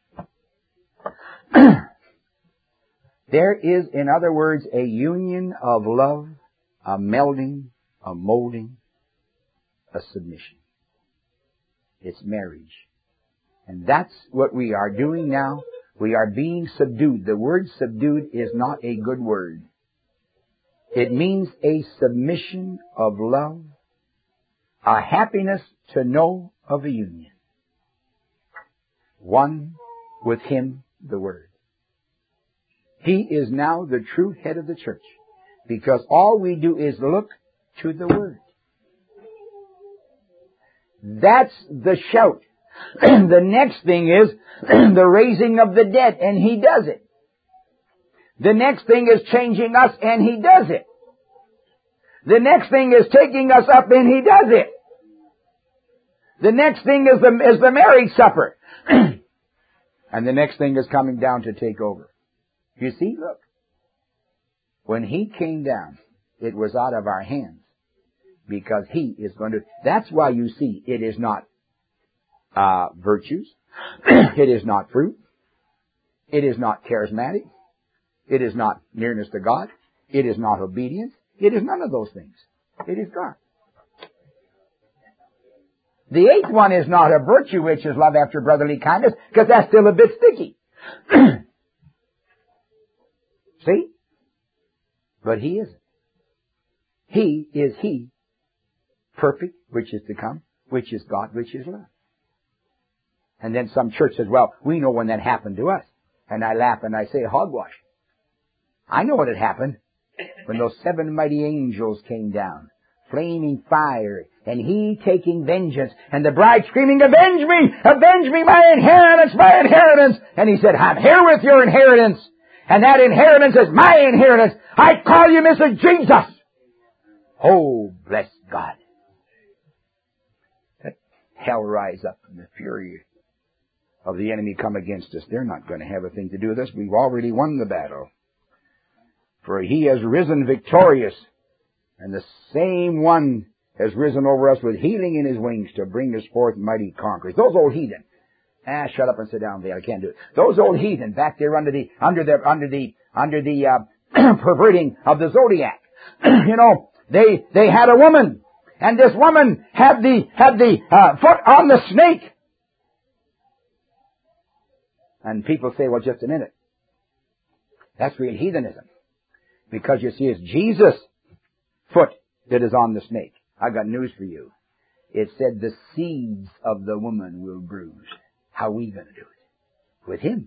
There is, in other words, a union of love, a melding, a molding, a submission. It's marriage. And that's what we are doing now. We are being subdued. The word subdued is not a good word. It means a submission of love, a happiness to know of a union. One with Him, the Word. He is now the true head of the church, because all we do is look to the Word. That's the shout. The next thing is the raising of the dead, and He does it. The next thing is changing us, and He does it. The next thing is taking us up, and He does it. The next thing is the marriage supper. And the next thing is coming down to take over. You see, look. When He came down, it was out of our hands. Because He is going to... That's why you see, it is not virtues. It is not fruit. It is not charismatic. It is not nearness to God. It is not obedience. It is none of those things. It is God. The eighth one is not a virtue, which is love after brotherly kindness, because that's still a bit sticky. See? But He isn't. He is He, perfect, which is to come, which is God, which is love. And then some church says, well, we know when that happened to us. And I laugh and I say, hogwash. I know what had happened when those 7 mighty angels came down, flaming fire, and He taking vengeance, and the bride screaming, avenge me, my inheritance, my inheritance. And He said, I'm here with your inheritance, and that inheritance is my inheritance. I call you Mrs. Jesus. Oh, bless God. hell rise up and the fury of the enemy come against us, they're not going to have a thing to do with us. We've already won the battle. For he has risen victorious, and the same one has risen over us with healing in his wings to bring us forth mighty conquerors. Those old heathen. Shut up and sit down, Vale. I can't do it. Those old heathen back there under the perverting of the zodiac. You know, they had a woman, and this woman had the foot on the snake. And people say, well, just a minute. That's real heathenism. Because you see, it's Jesus' foot that is on the snake. I got news for you. It said the seeds of the woman will bruise. How are we going to do it? With him.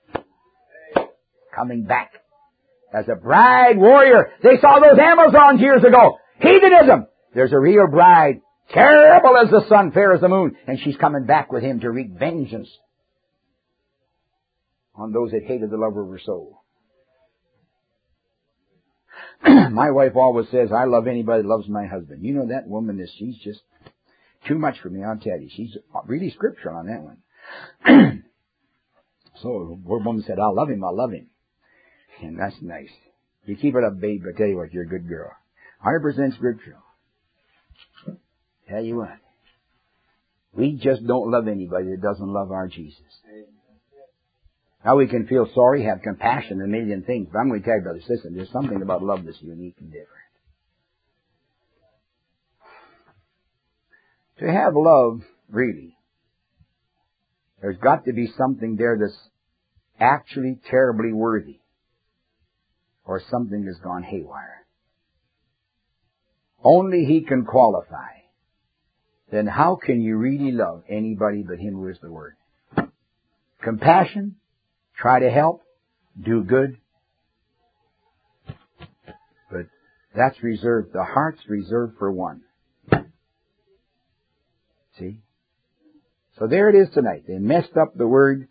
Coming back as a bride warrior. They saw those Amazons years ago. Heathenism. There's a real bride, terrible as the sun, fair as the moon, and she's coming back with him to wreak vengeance on those that hated the lover of her soul. My wife always says, I love anybody that loves my husband. You know that woman she's just too much for me, I'll tell you. She's really scriptural on that one. So, her woman said, I'll love him. And that's nice. You keep it up, babe, I tell you what, you're a good girl. 100% scriptural. Tell you what. We just don't love anybody that doesn't love our Jesus. Now we can feel sorry, have compassion, a million things. But I'm going to tell you, brothers, listen, there's something about love that's unique and different. To have love, really, there's got to be something there that's actually terribly worthy, or something that's gone haywire. Only he can qualify. Then how can you really love anybody but him who is the Word? Compassion, try to help, do good. But that's reserved, the heart's reserved for one. See? So there it is tonight. They messed up the Word.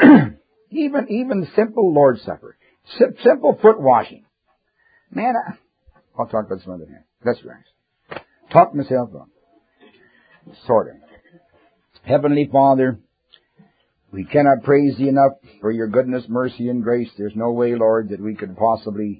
even simple Lord's Supper. Simple foot washing. Man, I'll talk about some other thing. That's right. Talk myself up. Sort of. Heavenly Father, we cannot praise Thee enough for Your goodness, mercy, and grace. There's no way, Lord, that we could possibly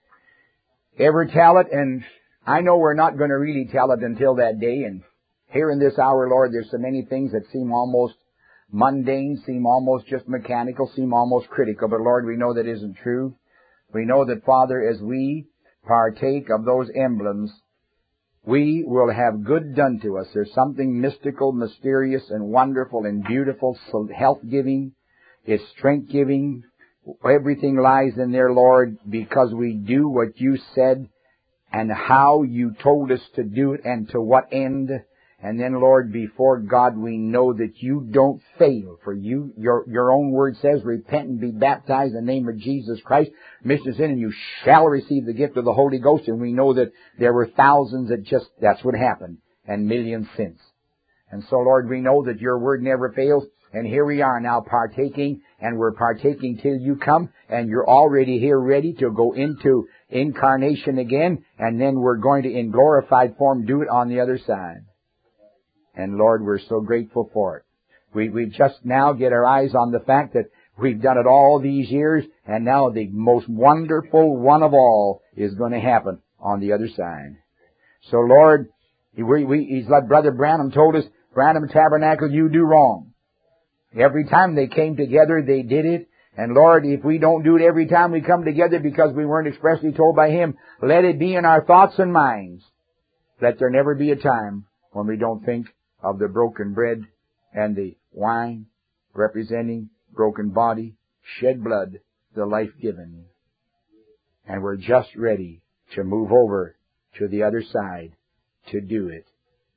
ever tell it, and I know we're not going to really tell it until that day. And here in this hour, Lord, there's so many things that seem almost mundane, seem almost just mechanical, seem almost critical. But Lord, we know that isn't true. We know that, Father, as we partake of those emblems, we will have good done to us. There's something mystical, mysterious, and wonderful and beautiful, health-giving. It's strength-giving. Everything lies in there, Lord, because we do what You said and how You told us to do it and to what end. And then, Lord, before God, we know that You don't fail. For Your own word says, repent and be baptized in the name of Jesus Christ, mission of sin, and you shall receive the gift of the Holy Ghost. And we know that there were thousands that's what happened, and millions since. And so, Lord, we know that Your word never fails. And here we are now partaking, and we're partaking till You come, and You're already here ready to go into incarnation again, and then we're going to, in glorified form, do it on the other side. And Lord, we're so grateful for it. We just now get our eyes on the fact that we've done it all these years, and now the most wonderful one of all is going to happen on the other side. So Lord, he's like Brother Branham told us, Branham Tabernacle, you do wrong. Every time they came together, they did it. And Lord, if we don't do it every time we come together because we weren't expressly told by Him, let it be in our thoughts and minds. Let there never be a time when we don't think of the broken bread and the wine representing broken body, shed blood, the life given. And we're just ready to move over to the other side to do it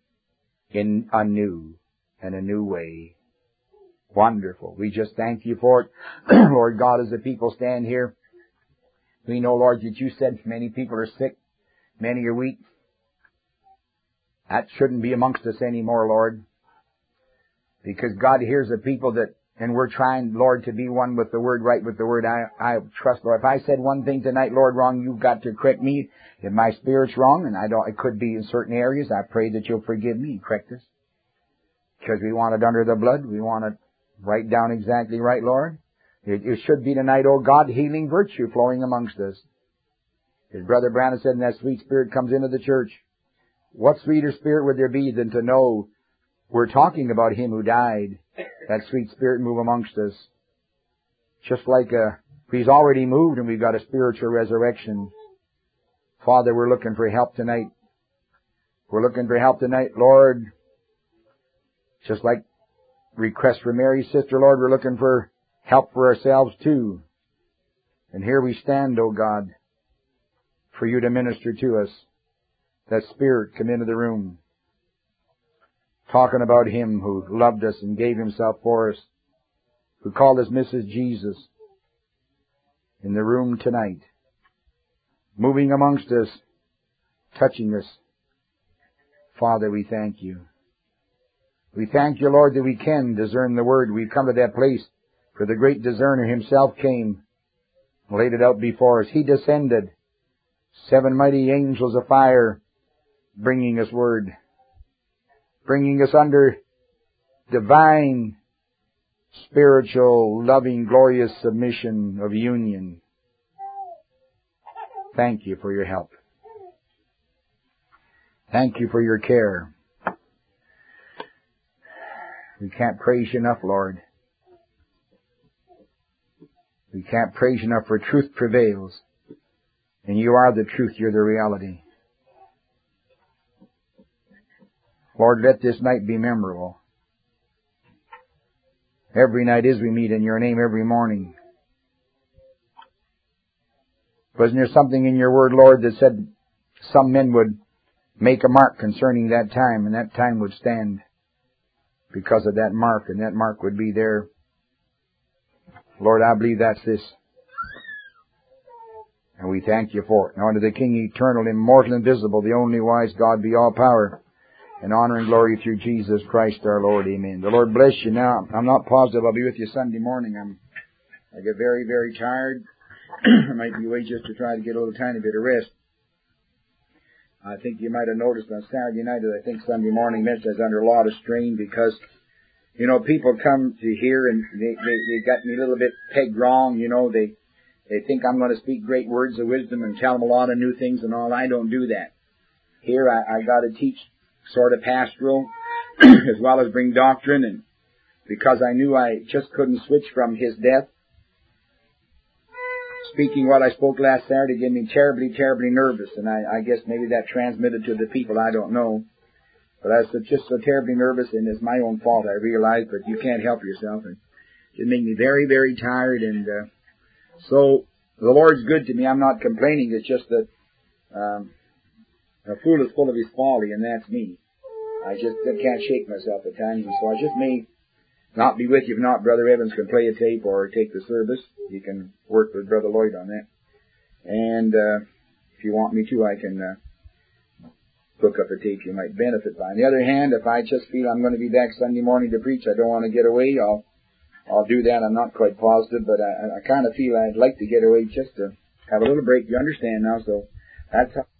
in a new way. Wonderful. We just thank You for it. Lord God, as the people stand here, we know, Lord, that You said many people are sick, many are weak. That shouldn't be amongst us anymore, Lord. Because God hears the people that, and we're trying, Lord, to be one with the Word, right with the Word. I trust, Lord. If I said one thing tonight, Lord, wrong, You've got to correct me. If my spirit's wrong, and it could be in certain areas, I pray that You'll forgive me and correct us. Because we want it under the blood. We want it right down exactly right, Lord. It should be tonight, oh God, healing virtue flowing amongst us. As Brother Branham said, and that sweet spirit comes into the church. What sweeter spirit would there be than to know we're talking about Him who died? That sweet spirit move amongst us. Just like He's already moved and we've got a spiritual resurrection. Father, we're looking for help tonight. We're looking for help tonight, Lord. Just like request for Mary's sister, Lord, we're looking for help for ourselves too. And here we stand, O God, for You to minister to us. That Spirit come into the room, talking about Him who loved us and gave Himself for us, who called us Mrs. Jesus, in the room tonight, moving amongst us, touching us. Father, we thank You. We thank You, Lord, that we can discern the Word. We've come to that place, for the great discerner Himself came, laid it out before us. He descended, 7 mighty angels of fire, bringing us Word, bringing us under divine, spiritual, loving, glorious submission of union. Thank You for Your help. Thank You for Your care. We can't praise You enough, Lord. We can't praise You enough, for truth prevails. And You are the truth. You're the reality. Lord, let this night be memorable. Every night as we meet in Your name, every morning. Wasn't there something in Your word, Lord, that said some men would make a mark concerning that time, and that time would stand because of that mark, and that mark would be there. Lord, I believe that's this. And we thank You for it. Now unto the King eternal, immortal, invisible, the only wise God, be all power and honor and glory through Jesus Christ our Lord. Amen. The Lord bless you. Now, I'm not positive I'll be with you Sunday morning. I get very, very tired. I might be away just to try to get a little tiny bit of rest. I think you might have noticed on Saturday night that I think Sunday morning ministry is under a lot of strain because, you know, people come to hear and they got me a little bit pegged wrong. You know, they think I'm going to speak great words of wisdom and tell them a lot of new things and all. I don't do that. Here I got to teach sort of pastoral as well as bring doctrine, and because I knew I just couldn't switch from His death. Speaking what I spoke last Saturday gave me terribly, terribly nervous, and I guess maybe that transmitted to the people, I don't know. But I was just so terribly nervous, and it's my own fault, I realize, but you can't help yourself. And it made me very, very tired, and so the Lord's good to me. I'm not complaining. It's just that a fool is full of his folly, and that's me. I just can't shake myself at times, and so I just may not be with you. If not, Brother Evans can play a tape or take the service. You can work with Brother Lloyd on that. And if you want me to, I can hook up a tape you might benefit by. On the other hand, if I just feel I'm going to be back Sunday morning to preach, I don't want to get away, I'll do that. I'm not quite positive, but I kind of feel I'd like to get away just to have a little break. You understand now, so that's how